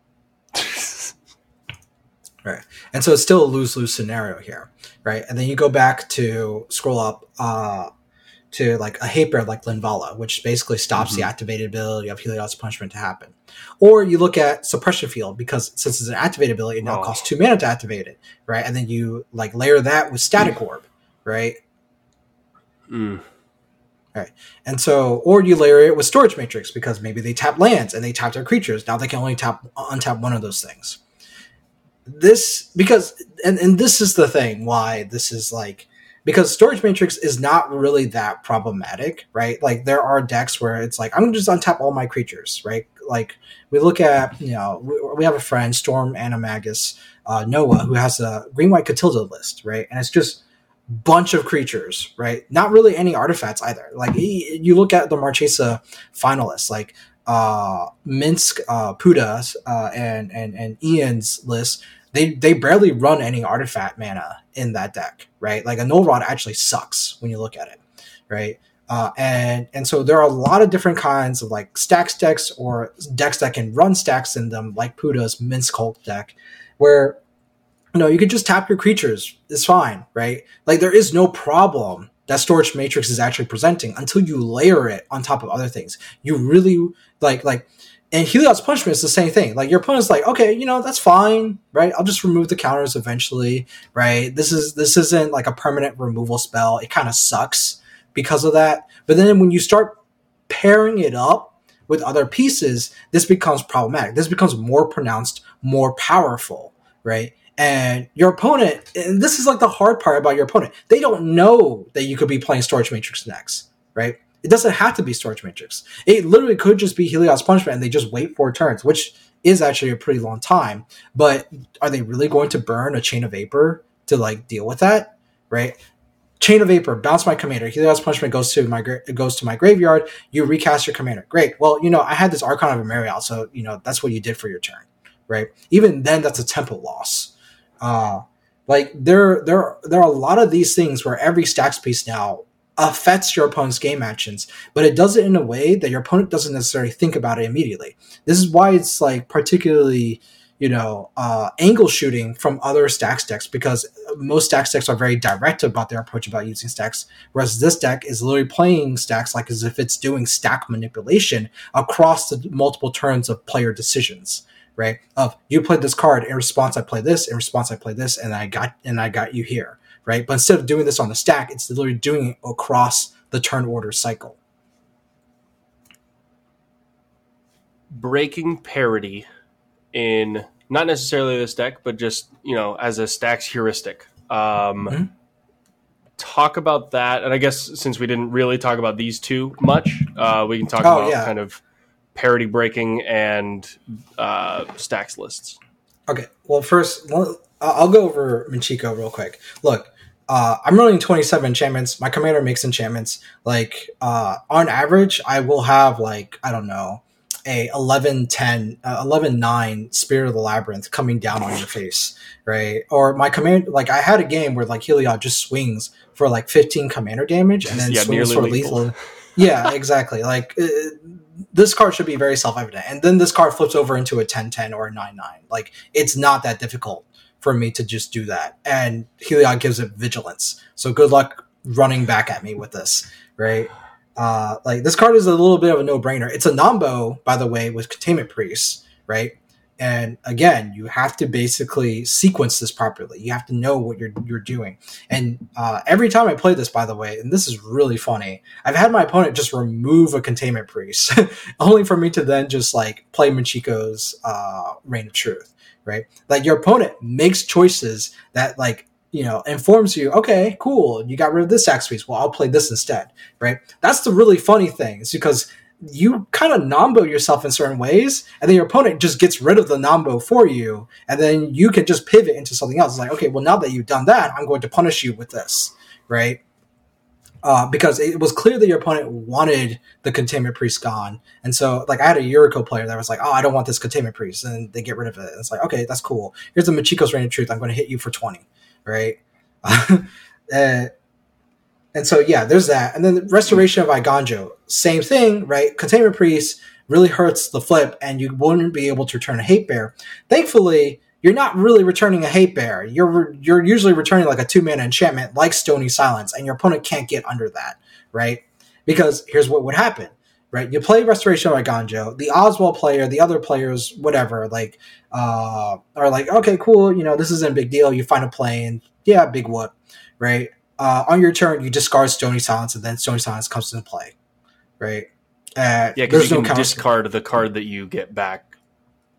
Speaker 2: Right. And so it's still a lose-lose scenario here, right? And then you go back to scroll up uh, to like a hate bear like Linvala, which basically stops mm-hmm. the activated ability of Heliod's Punishment to happen. Or you look at Suppression Field, because since it's an activated ability, it now oh. costs two mana to activate it, right? And then you like layer that with Static Orb, right?
Speaker 1: Mm.
Speaker 2: Right. And so, or you layer it with Storage Matrix, because maybe they tap lands and they tap their creatures. Now they can only tap untap one of those things. this because and, and this is the thing why this is like because Storage Matrix is not really that problematic, right? Like there are decks where it's like I'm gonna just untap all my creatures, right? Like we look at, you know, we, we have a friend, Storm Animagus uh, Noah, who has a green white Catilda list, right? And it's just bunch of creatures, right? Not really any artifacts either. Like he, you look at the Marchesa finalists, like uh, Minsk, uh, Puda, uh, and and and Ian's list. They they barely run any artifact mana in that deck, right? Like a Null Rod actually sucks when you look at it, right? Uh, and and so there are a lot of different kinds of like stacks decks or decks that can run stacks in them, like Puda's Minsk Hulk deck, where you know you could just tap your creatures. It's fine, right? Like there is no problem that Storage Matrix is actually presenting until you layer it on top of other things. You really like like. And Helios Punishment is the same thing. Like your opponent's like, okay, you know, that's fine, right? I'll just remove the counters eventually, right? This is this isn't like a permanent removal spell. It kind of sucks because of that. But then when you start pairing it up with other pieces, this becomes problematic. This becomes more pronounced, more powerful, right? And your opponent, and this is like the hard part about your opponent, they don't know that you could be playing Storage Matrix next, right? It doesn't have to be Storage Matrix. It literally could just be Helios Punishment and they just wait four turns, which is actually a pretty long time. But are they really going to burn a Chain of Vapor to like deal with that? Right? Chain of Vapor, bounce my commander. Helios Punishment goes to my gra- goes to my graveyard. You recast your commander. Great. Well, you know, I had this Archon of Emerial, so you know that's what you did for your turn. Right? Even then, that's a tempo loss. Uh, like there, there, there are a lot of these things where every stacks piece now affects your opponent's game actions, but it does it in a way that your opponent doesn't necessarily think about it immediately. This is why it's like particularly, you know, uh, angle shooting from other stacks decks, because most stacks decks are very direct about their approach about using stacks, whereas this deck is literally playing stacks like as if it's doing stack manipulation across the multiple turns of player decisions. Right? Of you played this card, in response I play this, in response I play this, and I got and I got you here. Right? But instead of doing this on the stack, it's literally doing it across the turn order cycle.
Speaker 1: Breaking parity in not necessarily this deck, but just, you know, as a stacks heuristic. Um, mm-hmm. Talk about that. And I guess since we didn't really talk about these two much, uh, we can talk oh, about yeah. kind of parity breaking and uh, stacks lists. Okay. Well,
Speaker 2: first, I'll go over Minchiko real quick. Look, Uh, I'm running twenty-seven enchantments. My commander makes enchantments. Like, uh, on average, I will have, like, I don't know, a eleven ten, uh, eleven nine Spirit of the Labyrinth coming down on your face, right? Or my command, like, I had a game where, like, Heliod just swings for, like, fifteen commander damage and then yeah, swings for lethal. lethal. Yeah, exactly. Like, uh, this card should be very self-evident. And then this card flips over into a ten ten or a nine nine. Like, it's not that difficult for me to just do that. And Heliod gives it vigilance. So good luck running back at me with this, right? Uh, like this card is a little bit of a no-brainer. It's a Nombo, by the way, with Containment Priest, right? And again, you have to basically sequence this properly. You have to know what you're you're doing. And uh, every time I play this, by the way, and this is really funny, I've had my opponent just remove a Containment Priest, only for me to then just like play Minchiko's uh, Reign of Truth. Right? Like your opponent makes choices that like, you know, informs you, okay, cool. You got rid of this sax piece. Well, I'll play this instead. Right? That's the really funny thing is because you kind of nombo yourself in certain ways and then your opponent just gets rid of the nombo for you. And then you can just pivot into something else. It's like, okay, well, now that you've done that, I'm going to punish you with this. Right? Uh, because it was clear that your opponent wanted the Containment Priest gone. And so, like, I had a Yuriko player that was like, oh, I don't want this Containment Priest. And they get rid of it. And it's like, okay, that's cool. Here's the Minchiko's Reign of Truth. I'm going to hit you for twenty. Right? and, and so, yeah, there's that. And then the Restoration of Iganjo. Same thing, right? Containment Priest really hurts the flip, and you wouldn't be able to return a Hate Bear. Thankfully, you're not really returning a Hate Bear. You're you're usually returning like a two-mana enchantment like Stony Silence, and your opponent can't get under that, right? Because here's what would happen, right? You play Restoration of Iganjo. The Oswald player, the other players, whatever, like, uh, are like, okay, cool, you know, this isn't a big deal. You find a plane, yeah, big whoop, right? Uh, on your turn, you discard Stony Silence, and then Stony Silence comes into play, right? Uh,
Speaker 1: yeah, because you no can counter- discard the card that you get back.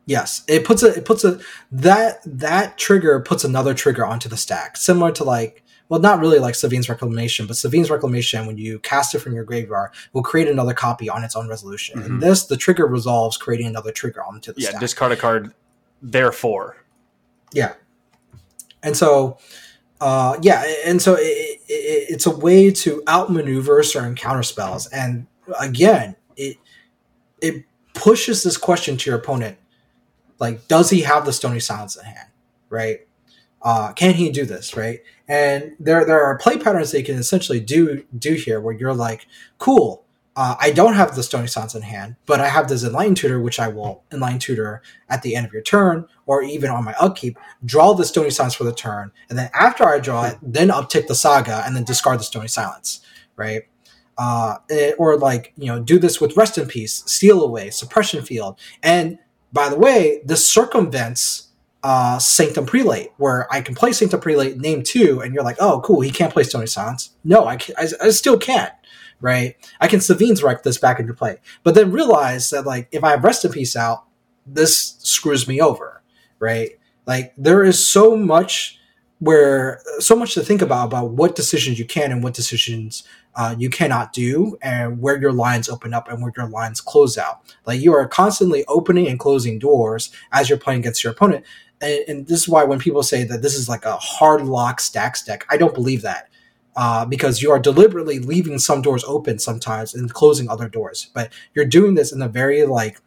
Speaker 2: Yes, it puts a it puts a that that trigger puts another trigger onto the stack, similar to like well, not really like Savine's Reclamation, but Savine's Reclamation, when you cast it from your graveyard, will create another copy on its own resolution. Mm-hmm. And this, the trigger resolves, creating another trigger onto the
Speaker 1: yeah,
Speaker 2: stack.
Speaker 1: Yeah, discard a card. Therefore,
Speaker 2: yeah, and so. Uh, yeah, and so it, it, it's a way to outmaneuver certain counter spells, and again, it it pushes this question to your opponent: like, does he have the Stony Silence in hand? Right? Uh, can he do this? Right? And there there are play patterns they can essentially do do here, where you're like, cool. Uh, I don't have the Stony Silence in hand, but I have this Enlightened Tutor, which I will Enlightened Tutor at the end of your turn, or even on my upkeep, draw the Stony Silence for the turn, and then after I draw it, then uptick the Saga, and then discard the Stony Silence, right? Uh, it, or like, you know, do this with Rest in Peace, Steal Away, Suppression Field, and by the way, this circumvents uh, Sanctum Prelate, where I can play Sanctum Prelate, name two, and you're like, oh, cool, he can't play Stony Silence. No, I, can, I, I still can't. Right, I can Savine's Wreck this back into play, but then realize that like if I have Rest in Peace out, this screws me over. Right, like there is so much where so much to think about about what decisions you can and what decisions uh, you cannot do, and where your lines open up and where your lines close out. Like you are constantly opening and closing doors as you're playing against your opponent, and, and this is why when people say that this is like a hard lock stacks deck, I don't believe that. Uh, because you are deliberately leaving some doors open sometimes and closing other doors, but you're doing this in a very like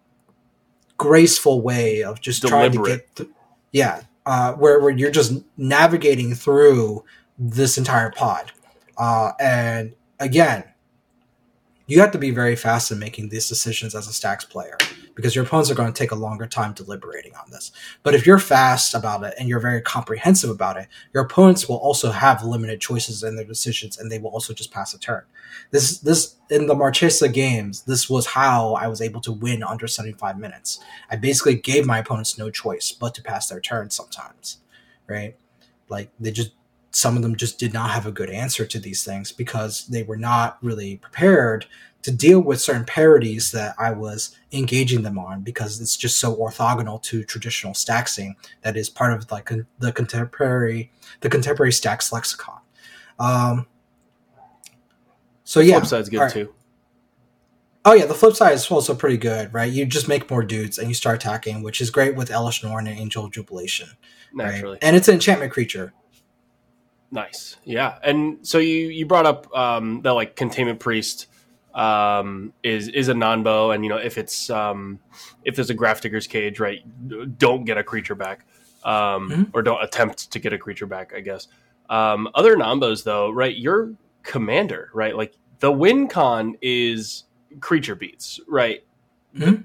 Speaker 2: graceful way of just Deliberate. trying to get, th- yeah, uh, where where you're just navigating through this entire pod, uh, and again, you have to be very fast in making these decisions as a stacks player because your opponents are going to take a longer time deliberating on this. But if you're fast about it and you're very comprehensive about it, your opponents will also have limited choices in their decisions, and they will also just pass a turn. This, this in the Marchesa games, this was how I was able to win under seventy-five minutes. I basically gave my opponents no choice but to pass their turn sometimes, right? Like they just, some of them just did not have a good answer to these things because they were not really prepared to deal with certain parodies that I was engaging them on because it's just so orthogonal to traditional stacksing that is part of like the contemporary the contemporary stacks lexicon. Um, so yeah,
Speaker 1: flip side's good right. too.
Speaker 2: Oh yeah, the flip side is also pretty good, right? You just make more dudes and you start attacking, which is great with Elesh Norn and Angel of Jubilation.
Speaker 1: Naturally,
Speaker 2: right? And it's an enchantment creature.
Speaker 1: Nice, yeah. And so you you brought up um, that like Containment Priest um, is is a non-bow, and you know if it's um, if there's a Grafdigger's Cage, right? Don't get a creature back, um, mm-hmm. or don't attempt to get a creature back, I guess. Um, other non-bows though, right? Your commander, right? Like the win con is creature beats, right?
Speaker 2: Mm-hmm.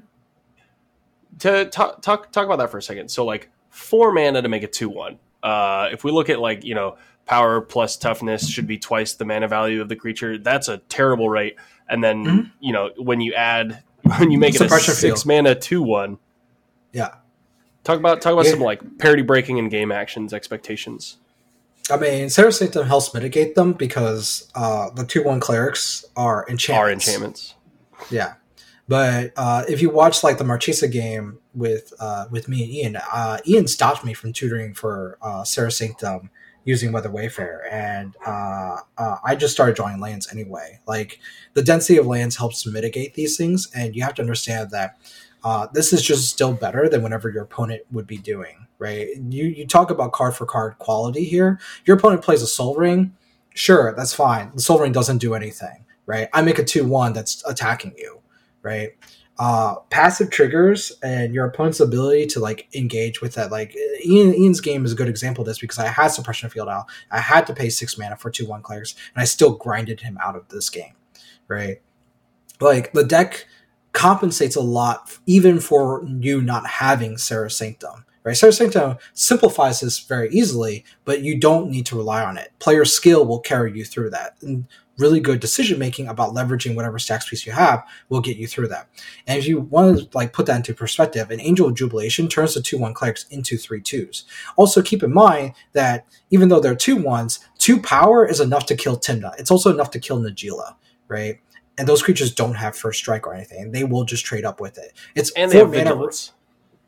Speaker 1: To talk talk talk about that for a second. So like four mana to make it two one. Uh, if we look at like you know. Power plus toughness should be twice the mana value of the creature. That's a terrible rate. And then, mm-hmm. you know, when you add, when you make it a six field. mana two one.
Speaker 2: Yeah.
Speaker 1: Talk about, talk about yeah. some like parity breaking and game actions expectations.
Speaker 2: I mean, Serra Sanctum helps mitigate them because uh, the two one clerics are enchantments.
Speaker 1: Are enchantments.
Speaker 2: Yeah. But uh, if you watch like the Marchesa game with uh, with me and Ian, uh, Ian stopped me from tutoring for uh, Serra Sanctum using Weather Wayfarer, and uh, uh, I just started drawing lands anyway. Like the density of lands helps mitigate these things, and you have to understand that uh, this is just still better than whatever your opponent would be doing. Right? You you talk about card for card quality here. Your opponent plays a Soul Ring, sure, that's fine. The Soul Ring doesn't do anything. Right? I make a two one that's attacking you. Right? Uh, passive triggers and your opponent's ability to like engage with that. Like Ian, Ian's game is a good example of this because I had Suppression Field out. I had to pay six mana for two one clerics, and I still grinded him out of this game. Right? Like the deck compensates a lot, even for you not having Serra Sanctum. Right? Serra Sanctum simplifies this very easily, but you don't need to rely on it. Player skill will carry you through that. And really good decision making about leveraging whatever stacks piece you have will get you through that. And if you want to like put that into perspective, an Angel of Jubilation turns the two one clerics into three twos. Also keep in mind that even though they're two ones, two power is enough to kill Tymna. It's also enough to kill Najeela, right? And those creatures don't have first strike or anything. They will just trade up with it. It's
Speaker 1: and they have vigilance.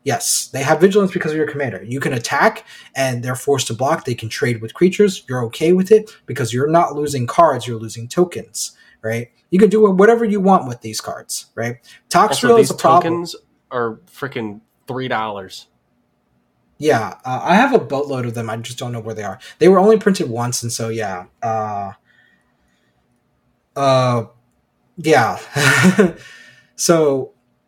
Speaker 2: Yes, they have vigilance because of your commander. You can attack, and they're forced to block. They can trade with creatures. You're okay with it because you're not losing cards. You're losing tokens, right? You can do whatever you want with these cards, right? Toxrill is a problem.
Speaker 1: Tokens are freaking three dollars.
Speaker 2: Yeah, uh, I have a boatload of them. I just don't know where they are. They were only printed once, and so yeah, uh, uh, yeah. So.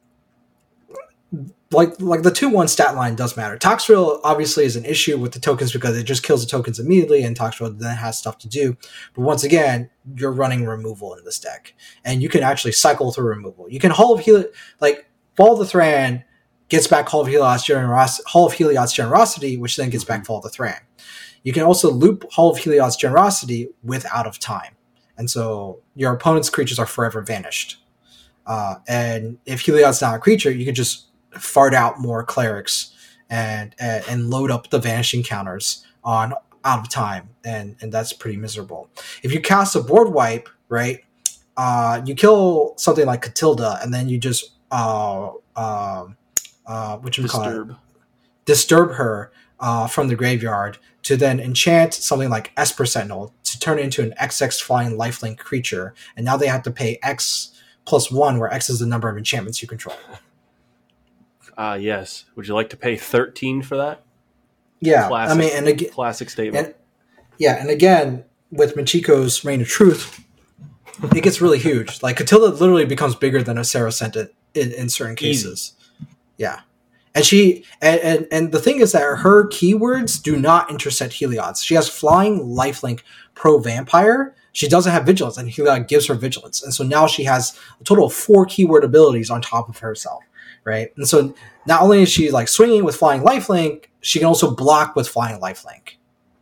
Speaker 2: Like like the two one stat line does matter. Toxrill obviously is an issue with the tokens because it just kills the tokens immediately, and Toxrill then has stuff to do. But once again, you're running removal in this deck, and you can actually cycle through removal. You can Hall of Heli- like Fall of the Thran gets back Hall of Helios Generos- Hall of Helios Generosity, which then gets back Fall of the Thran. You can also loop Hall of Helios Generosity with Out of Time, and so your opponent's creatures are forever vanished. Uh, and if Helios not a creature, you can just fart out more clerics and, and and load up the vanishing counters on Out of Time, and and that's pretty miserable. If you cast a board wipe, right, uh, you kill something like Catilda, and then you just uh uh, uh what you call it, disturb her uh from the graveyard to then enchant something like Esper Sentinel to turn into an X X flying lifelink creature, and now they have to pay X plus one, where X is the number of enchantments you control.
Speaker 1: Ah, uh, yes. Would you like to pay thirteen for that?
Speaker 2: Yeah,
Speaker 1: classic,
Speaker 2: I mean, and again,
Speaker 1: classic statement.
Speaker 2: And, yeah, and again, with Machiko's Reign of Truth, it gets really huge. Like Catilda literally becomes bigger than a Sarah Sentit in, in certain cases. Easy. Yeah, and she and, and and the thing is that her keywords do not intersect Heliod's. She has Flying, Lifelink, Pro Vampire. She doesn't have Vigilance, and Heliod gives her Vigilance, and so now she has a total of four keyword abilities on top of herself. Right, and so not only is she like swinging with Flying Lifelink, she can also block with Flying Lifelink.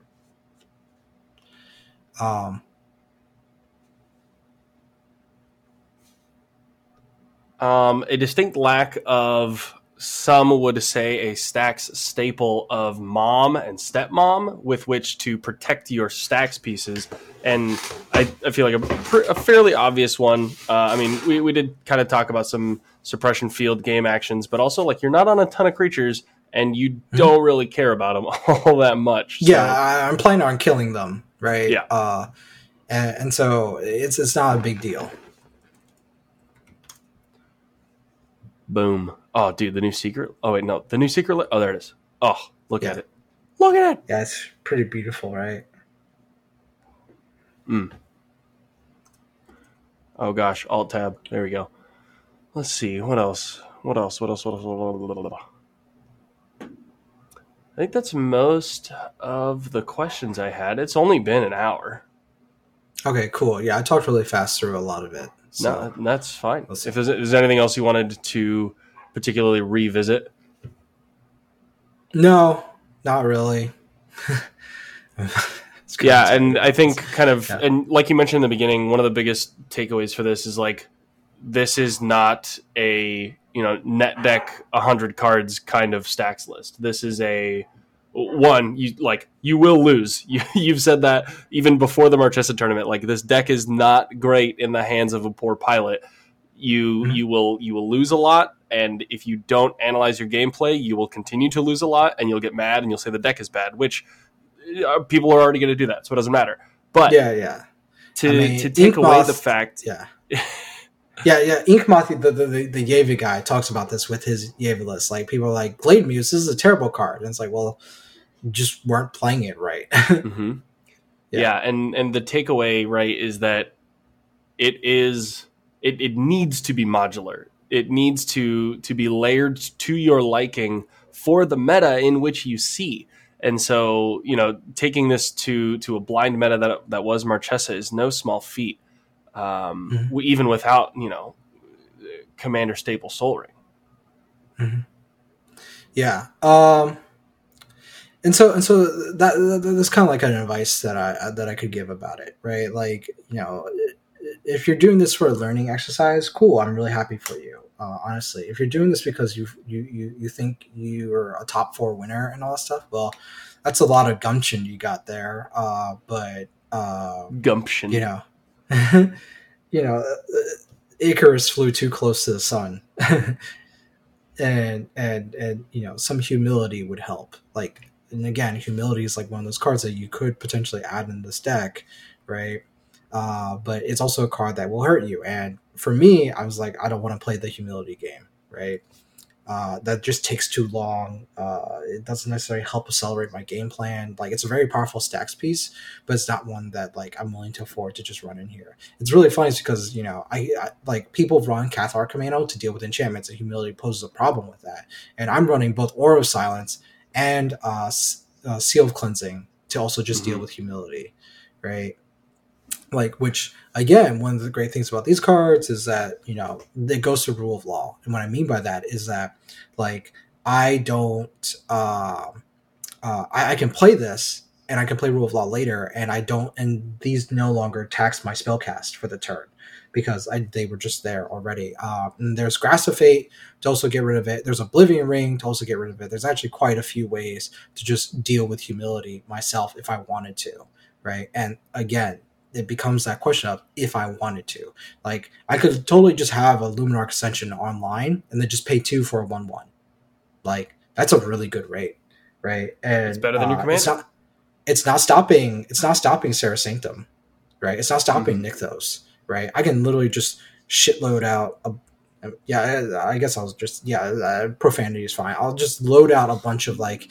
Speaker 2: Um,
Speaker 1: um, a distinct lack of, some would say, a Stax staple of Mom and Stepmom with which to protect your Stax pieces, and I, I feel like a, a fairly obvious one. Uh, I mean, we, we did kind of talk about some suppression field game actions, but also like you're not on a ton of creatures and you mm-hmm. don't really care about them all that much. So.
Speaker 2: Yeah, I, I'm planning on killing them, right?
Speaker 1: Yeah,
Speaker 2: uh, and, and so it's it's not a big deal.
Speaker 1: Boom. Oh, dude, the new secret. Oh, wait, no. The new secret. Li- oh, there it is. Oh, look yeah. at it. Look at it.
Speaker 2: Yeah, it's pretty beautiful, right?
Speaker 1: Mm. Oh, gosh. Alt tab. There we go. Let's see. What else? What else? What else? What else? What else? I think that's most of the questions I had. It's only been an hour.
Speaker 2: Okay, cool. Yeah, I talked really fast through a lot of it.
Speaker 1: So. No, that's fine. If there's, is there anything else you wanted to particularly revisit?
Speaker 2: No, not really.
Speaker 1: Yeah, and I think kind of, yeah. and like you mentioned in the beginning, one of the biggest takeaways for this is like, this is not a, you know, net deck one hundred cards kind of stacks list. This is a, one, you like, you will lose. You, you've said that even before the Marchesa tournament. Like, this deck is not great in the hands of a poor pilot. You mm-hmm. you will you will lose a lot, and if you don't analyze your gameplay, you will continue to lose a lot, and you'll get mad, and you'll say the deck is bad, which uh, people are already going to do that, so it doesn't matter. But
Speaker 2: yeah, yeah.
Speaker 1: To
Speaker 2: I mean,
Speaker 1: to take away
Speaker 2: Moth,
Speaker 1: the fact,
Speaker 2: yeah. Yeah, yeah. Inkmoth, the, the, the, the Yeva guy, talks about this with his Yeva list. Like, people are like, Glade Muse, this is a terrible card. And it's like, well, you just weren't playing it right.
Speaker 1: mm-hmm. yeah. yeah, and, and the takeaway, right, is that it is it, it needs to be modular. It needs to to be layered to your liking for the meta in which you see. And so, you know, taking this to to a blind meta that that was Marchesa is no small feat. Um, mm-hmm. Even without, you know, Commander Staple Soul Ring.
Speaker 2: Mm-hmm. Yeah. Um, and so, and so that, that that's kind of like an advice that I, that I could give about it, right? Like, you know, if you're doing this for a learning exercise, cool. I'm really happy for you. Uh, honestly, if you're doing this because you, you, you, you think you're a top four winner and all that stuff, well, that's a lot of gumption you got there. Uh, but, uh,
Speaker 1: gumption,
Speaker 2: you know, you know, Icarus flew too close to the sun. and and and you know, some humility would help. Like, and again, humility is like one of those cards that you could potentially add in this deck, right? Uh, but it's also a card that will hurt you. And for me, I was like, I don't want to play the humility game, right? Uh, that just takes too long. Uh, it doesn't necessarily help accelerate my game plan. Like, it's a very powerful stacks piece, but it's not one that like I'm willing to afford to just run in here. It's really funny because, you know, I, I like people run Cathar Commando to deal with enchantments, and humility poses a problem with that. And I'm running both Aura of Silence and uh, uh, Seal of Cleansing to also just mm-hmm. deal with humility, right? Like, which again, one of the great things about these cards is that, you know, it goes to rule of law. And what I mean by that is that, like, I don't, uh, uh, I, I can play this and I can play rule of law later, and I don't, and these no longer tax my spellcast for the turn because I, they were just there already. Uh, and there's Grasp of Fate to also get rid of it. There's Oblivion Ring to also get rid of it. There's actually quite a few ways to just deal with humility myself if I wanted to, right? And again, it becomes that question of if I wanted to. Like, I could totally just have a Luminarch Ascension online and then just pay two for a one one. Like, that's a really good rate, right? And
Speaker 1: it's better than your
Speaker 2: uh,
Speaker 1: command.
Speaker 2: It's not, it's not stopping. It's not stopping Serra Sanctum, right? It's not stopping mm-hmm. Nykthos, right? I can literally just shitload out. A, yeah, I guess I'll just yeah. Uh, profanity is fine. I'll just load out a bunch of like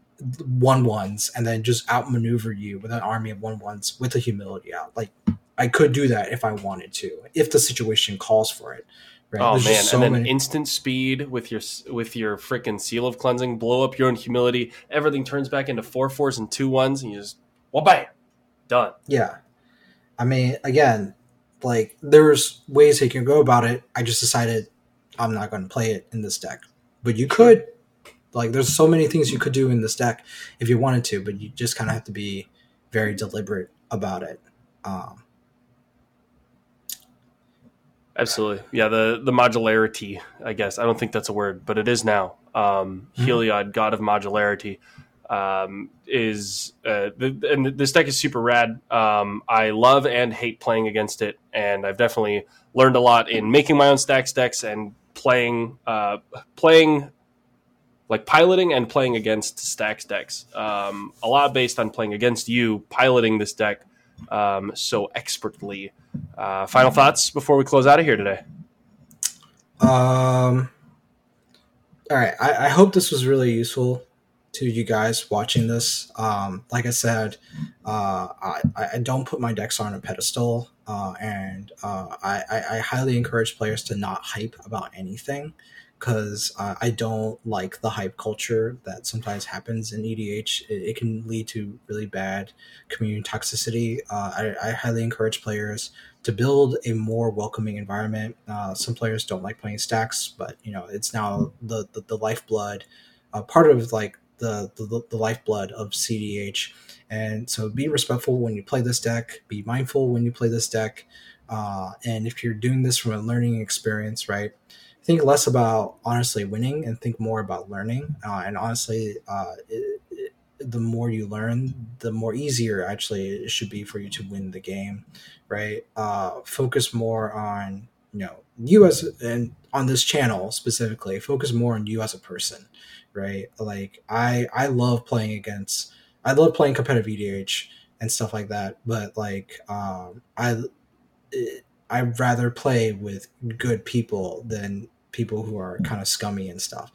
Speaker 2: one ones and then just outmaneuver you with an army of one ones with the humility out. Like, I could do that if I wanted to, if the situation calls for it. Right?
Speaker 1: Oh
Speaker 2: There's
Speaker 1: man!
Speaker 2: so
Speaker 1: and then
Speaker 2: many...
Speaker 1: instant speed with your with your freaking Seal of Cleansing, blow up your own humility. Everything turns back into four fours and two ones, and you just well, bam, done.
Speaker 2: Yeah, I mean, again, like, there's ways you can go about it. I just decided I'm not going to play it in this deck, but you could. Like, there's so many things you could do in this deck if you wanted to, but you just kind of have to be very deliberate about it. Um,
Speaker 1: Absolutely. Yeah, the, the modularity, I guess. I don't think that's a word, but it is now. Um, mm-hmm. Heliod, God of Modularity, um, is... Uh, the, and this deck is super rad. Um, I love and hate playing against it, and I've definitely learned a lot in making my own stacks decks and playing... Uh, playing... like piloting and playing against stacks decks. Um, a lot based on playing against you, piloting this deck um, so expertly. Uh, final thoughts before we close out of here today?
Speaker 2: Um, all right. I, I hope this was really useful to you guys watching this. Um, like I said, uh, I, I don't put my decks on a pedestal, uh, and uh, I, I, I highly encourage players to not hype about anything, because uh, I don't like the hype culture that sometimes happens in E D H. It, it can lead to really bad community toxicity. Uh, I, I highly encourage players to build a more welcoming environment. Uh, some players don't like playing stacks, but you know, it's now the the, the lifeblood, uh, part of like the, the the lifeblood of C D H. And so, be respectful when you play this deck. Be mindful when you play this deck. Uh, and if you're doing this from a learning experience, right? Think less about honestly winning and think more about learning. Uh, and honestly, uh, it, it, the more you learn, the more easier actually it should be for you to win the game, right? Uh, focus more on, you know, you as, and on this channel specifically, focus more on you as a person, right? Like, I, I love playing against, I love playing competitive E D H and stuff like that. But like, um, I, it, I'd rather play with good people than people who are kind of scummy and stuff,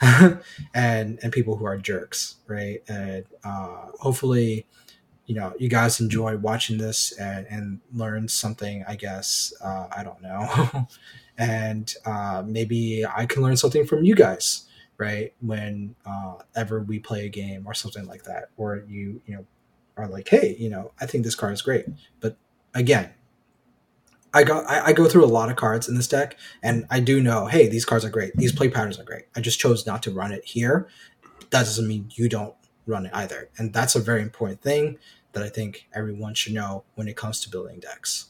Speaker 2: and and people who are jerks, right? And uh, hopefully, you know, you guys enjoy watching this and, and learn something. I guess uh, I don't know, and uh, maybe I can learn something from you guys, right? When uh, ever we play a game or something like that, or you you know are like, hey, you know, I think this card is great, but again. I go I, I go through a lot of cards in this deck, and I do know, hey, these cards are great. These play patterns are great. I just chose not to run it here. That doesn't mean you don't run it either. And that's a very important thing that I think everyone should know when it comes to building decks.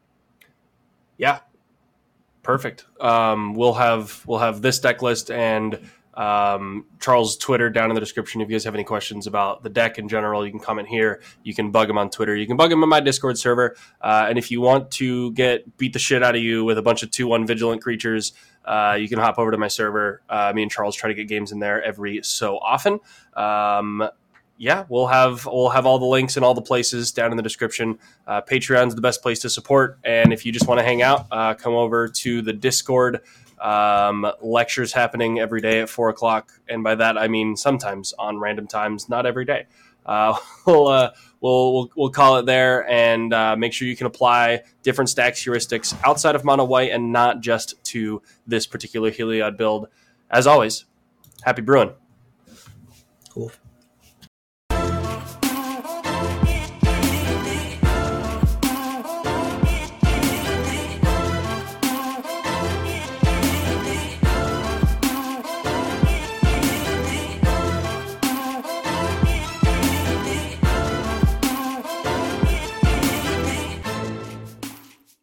Speaker 1: Yeah. Perfect. Um, we'll have we'll have this deck list and Um, Charles' Twitter down in the description. If you guys have any questions about the deck in general, you can comment here. You can bug him on Twitter. You can bug him on my Discord server. Uh, and if you want to get beat the shit out of you with a bunch of two one vigilant creatures, uh, you can hop over to my server. Uh, me and Charles try to get games in there every so often. Um, yeah, we'll have we'll have all the links in all the places down in the description. Uh, Patreon's the best place to support, and if you just want to hang out, uh, come over to the Discord. Um, lectures happening every day at four o'clock, and by that I mean sometimes on random times, not every day. Uh, we'll, uh, we'll we'll we'll call it there, and uh, make sure you can apply different stacks heuristics outside of mono white and not just to this particular Heliod build. As always, happy brewing.
Speaker 2: Cool.